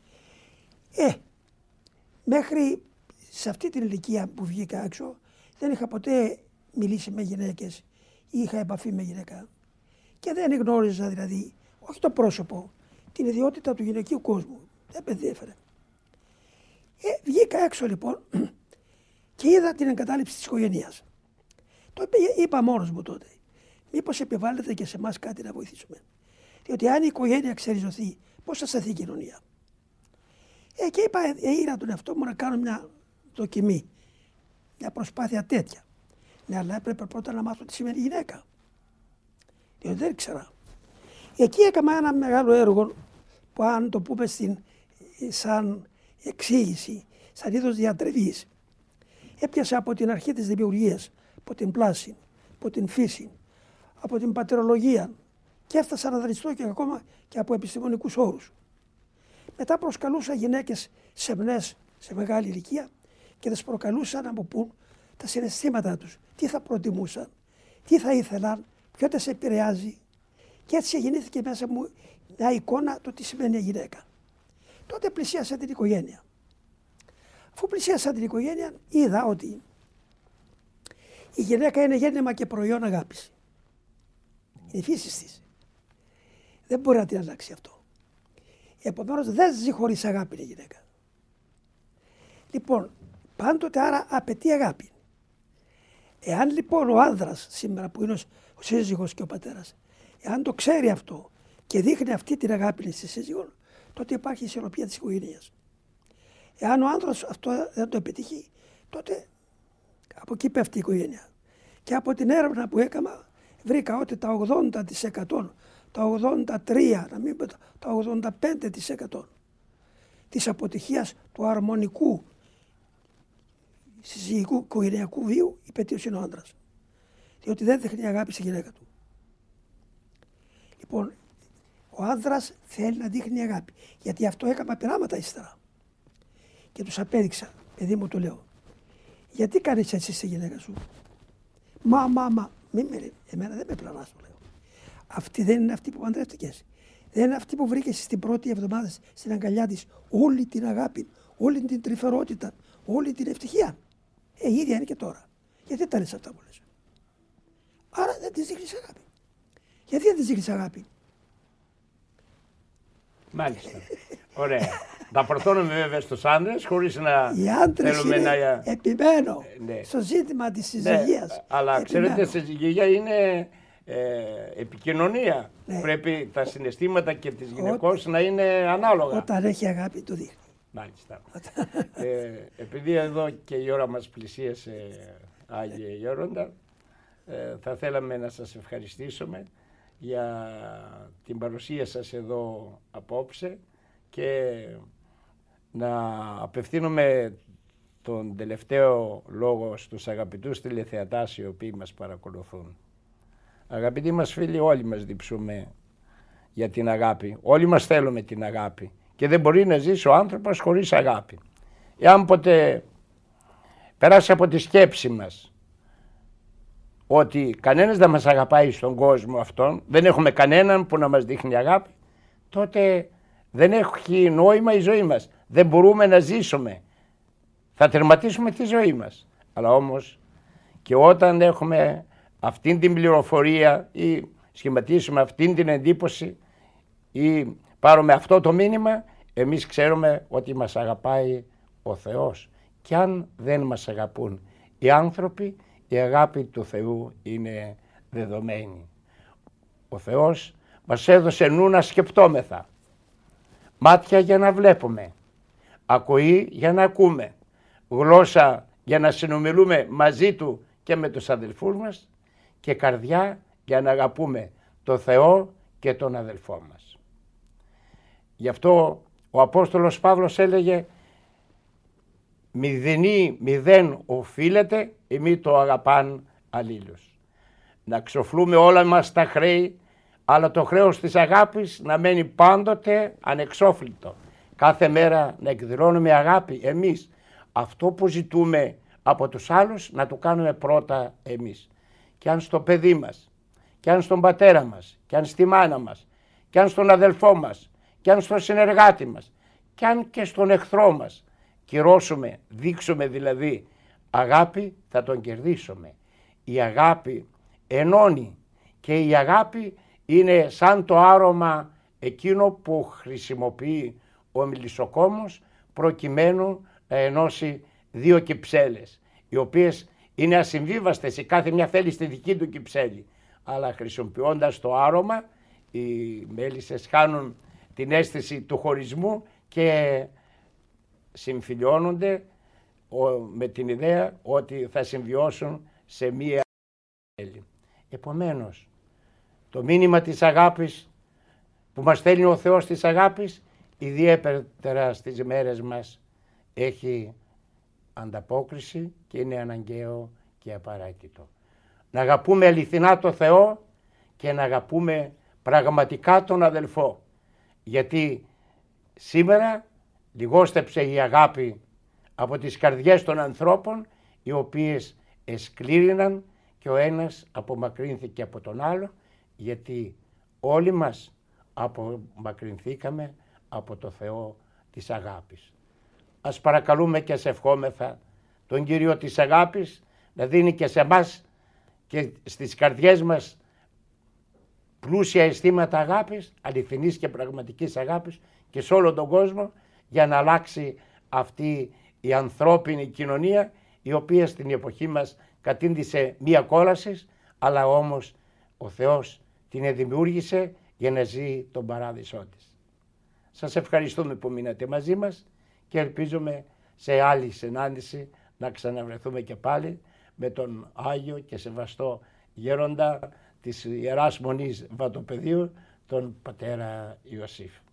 Ε, μέχρι σε αυτή την ηλικία που βγήκα έξω, δεν είχα ποτέ μιλήσει με γυναίκες ή είχα επαφή με γυναίκα. Και δεν γνώριζα δηλαδή, όχι το πρόσωπο, την ιδιότητα του γυναικείου κόσμου. Δεν με ενδιέφερε. Ε, βγήκα έξω λοιπόν και είδα την εγκατάλειψη της οικογένειας. Το είπα μόνος μου τότε. Μήπως επιβάλλεται και σε εμάς κάτι να βοηθήσουμε. Διότι αν η οικογένεια ξεριζωθεί, πώς θα σταθεί η κοινωνία. Ε, και είπα, είδα τον εαυτό μου να κάνω μια δοκιμή. Μια προσπάθεια τέτοια. Ναι, αλλά έπρεπε πρώτα να μάθω τι σημαίνει γυναίκα. Διότι δεν ήξερα. Εκεί έκανα ένα μεγάλο έργο που αν το πούμε στην, σαν εξήγηση, σαν είδος διατρεβής. Έπιασα από την αρχή της δημιουργίας, από την πλάση, από την φύση, από την πατερολογία και έφτασα να δανειστώ και ακόμα και από επιστημονικούς όρους. Μετά προσκαλούσα γυναίκες σεμνές σε μεγάλη ηλικία και τις προκαλούσα να μου πούν τα συναισθήματά τους, τι θα προτιμούσαν, τι θα ήθελαν, ποιο τις επηρεάζει. Και έτσι γεννήθηκε μέσα μου μια εικόνα το τι σημαίνει γυναίκα. Τότε πλησίασα την οικογένεια. Αφού πλησίασα την οικογένεια, είδα ότι η γυναίκα είναι γέννημα και προϊόν αγάπης. Είναι η φύση της. Δεν μπορεί να την αλλάξει αυτό. Επομένως δεν ζει χωρίς αγάπη η γυναίκα. Λοιπόν, πάντοτε άρα απαιτεί αγάπη. Εάν λοιπόν ο άνδρας σήμερα που είναι ο σύζυγος και ο πατέρας, εάν το ξέρει αυτό και δείχνει αυτή την αγάπη στη σύζυγο, τότε υπάρχει ισορροπία της οικογένειας. Εάν ο άνδρας αυτό δεν το επιτύχει, τότε από εκεί πέφτει η οικογένεια. Και από την έρευνα που έκανα βρήκα ότι τα ογδόντα τοις εκατό, τα ογδόντα τρία τοις εκατό, να μην πω τα ογδόντα πέντε τοις εκατό της αποτυχίας του αρμονικού συζυγικού οικογενειακού βίου υπαιτίος είναι ο άντρας. Διότι δεν δείχνει αγάπη στη γυναίκα του. Λοιπόν, ο άνδρας θέλει να δείχνει αγάπη. Γιατί αυτό έκανα πειράματα ύστερα. Και τους απέδειξα, παιδί μου το λέω, γιατί κάνεις έτσι στη γυναίκα σου. Μα, μα, μα, μην με λέει, εμένα δεν με πλανάς, το λέω. Αυτή δεν είναι αυτή που παντρεύτηκες. Δεν είναι αυτή που βρήκε στην πρώτη εβδομάδα στην αγκαλιά της όλη την αγάπη, όλη την τρυφερότητα, όλη την ευτυχία. Ε, η ίδια είναι και τώρα. Γιατί τα λες αυτά που λες? Άρα δεν της δείχνεις αγάπη. Γιατί δεν της δείχνεις αγάπη? Μάλιστα. Ωραία. Τα φορτώνουμε βέβαια στους άντρες χωρίς να Οι άντρες θέλουμε είναι, να... επιμένω, Ναι. στο ζήτημα της συζυγίας. Ναι, αλλά επιμένω. ξέρετε, συζυγία είναι ε, επικοινωνία. Ναι. Πρέπει τα συναισθήματα και της γυναικός να είναι ανάλογα. Όταν έχει αγάπη το δείχνει. Μάλιστα. ε, επειδή εδώ και η ώρα μας πλησίασε, Άγιε Γέροντα, ε, θα θέλαμε να σας ευχαριστήσουμε για την παρουσία σας εδώ απόψε και να απευθύνουμε τον τελευταίο λόγο στους αγαπητούς τηλεθεατάς οι οποίοι μας παρακολουθούν. Αγαπητοί μας φίλοι, όλοι μας διψούμε για την αγάπη. Όλοι μας θέλουμε την αγάπη και δεν μπορεί να ζήσει ο άνθρωπος χωρίς αγάπη. Εάν ποτέ περάσει από τη σκέψη μας ότι κανένας δεν μας αγαπάει στον κόσμο αυτόν, δεν έχουμε κανέναν που να μας δείχνει αγάπη, τότε δεν έχει νόημα η ζωή μας. Δεν μπορούμε να ζήσουμε. Θα τερματίσουμε τη ζωή μας. Αλλά όμως και όταν έχουμε αυτήν την πληροφορία ή σχηματίσουμε αυτήν την εντύπωση ή πάρουμε αυτό το μήνυμα, εμείς ξέρουμε ότι μας αγαπάει ο Θεός. Και αν δεν μας αγαπούν οι άνθρωποι, η αγάπη του Θεού είναι δεδομένη. Ο Θεός μας έδωσε νου να σκεπτόμεθα, μάτια για να βλέπουμε, ακοή για να ακούμε, γλώσσα για να συνομιλούμε μαζί Του και με τους αδελφούς μας και καρδιά για να αγαπούμε το Θεό και τον αδελφό μας. Γι' αυτό ο Απόστολος Παύλος έλεγε «Μηδενή μηδέν οφείλεται, εμείς το αγαπάν αλλήλους». Να ξοφλούμε όλα μας τα χρέη, αλλά το χρέος της αγάπης να μένει πάντοτε ανεξόφλητο. Κάθε μέρα να εκδηλώνουμε αγάπη εμείς. Αυτό που ζητούμε από τους άλλους να το κάνουμε πρώτα εμείς. Και αν στο παιδί μας, και αν στον πατέρα μας, και αν στη μάνα μας, και αν στον αδελφό μας, και αν στον συνεργάτη μας, και αν και στον εχθρό μας, κυρώσουμε, δείξουμε δηλαδή αγάπη, θα τον κερδίσουμε. Η αγάπη ενώνει και η αγάπη είναι σαν το άρωμα εκείνο που χρησιμοποιεί ο μελισσοκόμος προκειμένου να ενώσει δύο κυψέλες, οι οποίες είναι ασυμβίβαστες, η κάθε μια θέλει στη δική του κυψέλη, αλλά χρησιμοποιώντας το άρωμα οι μέλισσες χάνουν την αίσθηση του χωρισμού και συμφιλιώνονται με την ιδέα ότι θα συμβιώσουν σε μία κυψέλη. Επομένως, το μήνυμα της αγάπης που μας στέλνει ο Θεός της αγάπης, ιδιαίτερα στις μέρες μας, έχει ανταπόκριση και είναι αναγκαίο και απαραίτητο. Να αγαπούμε αληθινά το Θεό και να αγαπούμε πραγματικά τον αδελφό. Γιατί σήμερα λιγόστεψε η αγάπη από τις καρδιές των ανθρώπων, οι οποίες εσκλήριναν και ο ένας απομακρύνθηκε από τον άλλο, γιατί όλοι μας απομακρυνθήκαμε από το Θεό της αγάπης. Ας παρακαλούμε και ας ευχόμεθα τον Κύριο της αγάπης να δίνει και σε εμάς και στις καρδιές μας πλούσια αισθήματα αγάπης, αληθινής και πραγματικής αγάπης και σε όλο τον κόσμο, για να αλλάξει αυτή η ανθρώπινη κοινωνία, η οποία στην εποχή μας κατήντησε μία κόλαση, αλλά όμως ο Θεός την δημιούργησε για να ζει τον παράδεισό της. Σας ευχαριστούμε που μείνατε μαζί μας και ελπίζουμε σε άλλη συνάντηση να ξαναβρεθούμε και πάλι με τον Άγιο και Σεβαστό Γέροντα της Ιεράς Μονής Βατοπεδίου, τον πατέρα Ιωσήφ.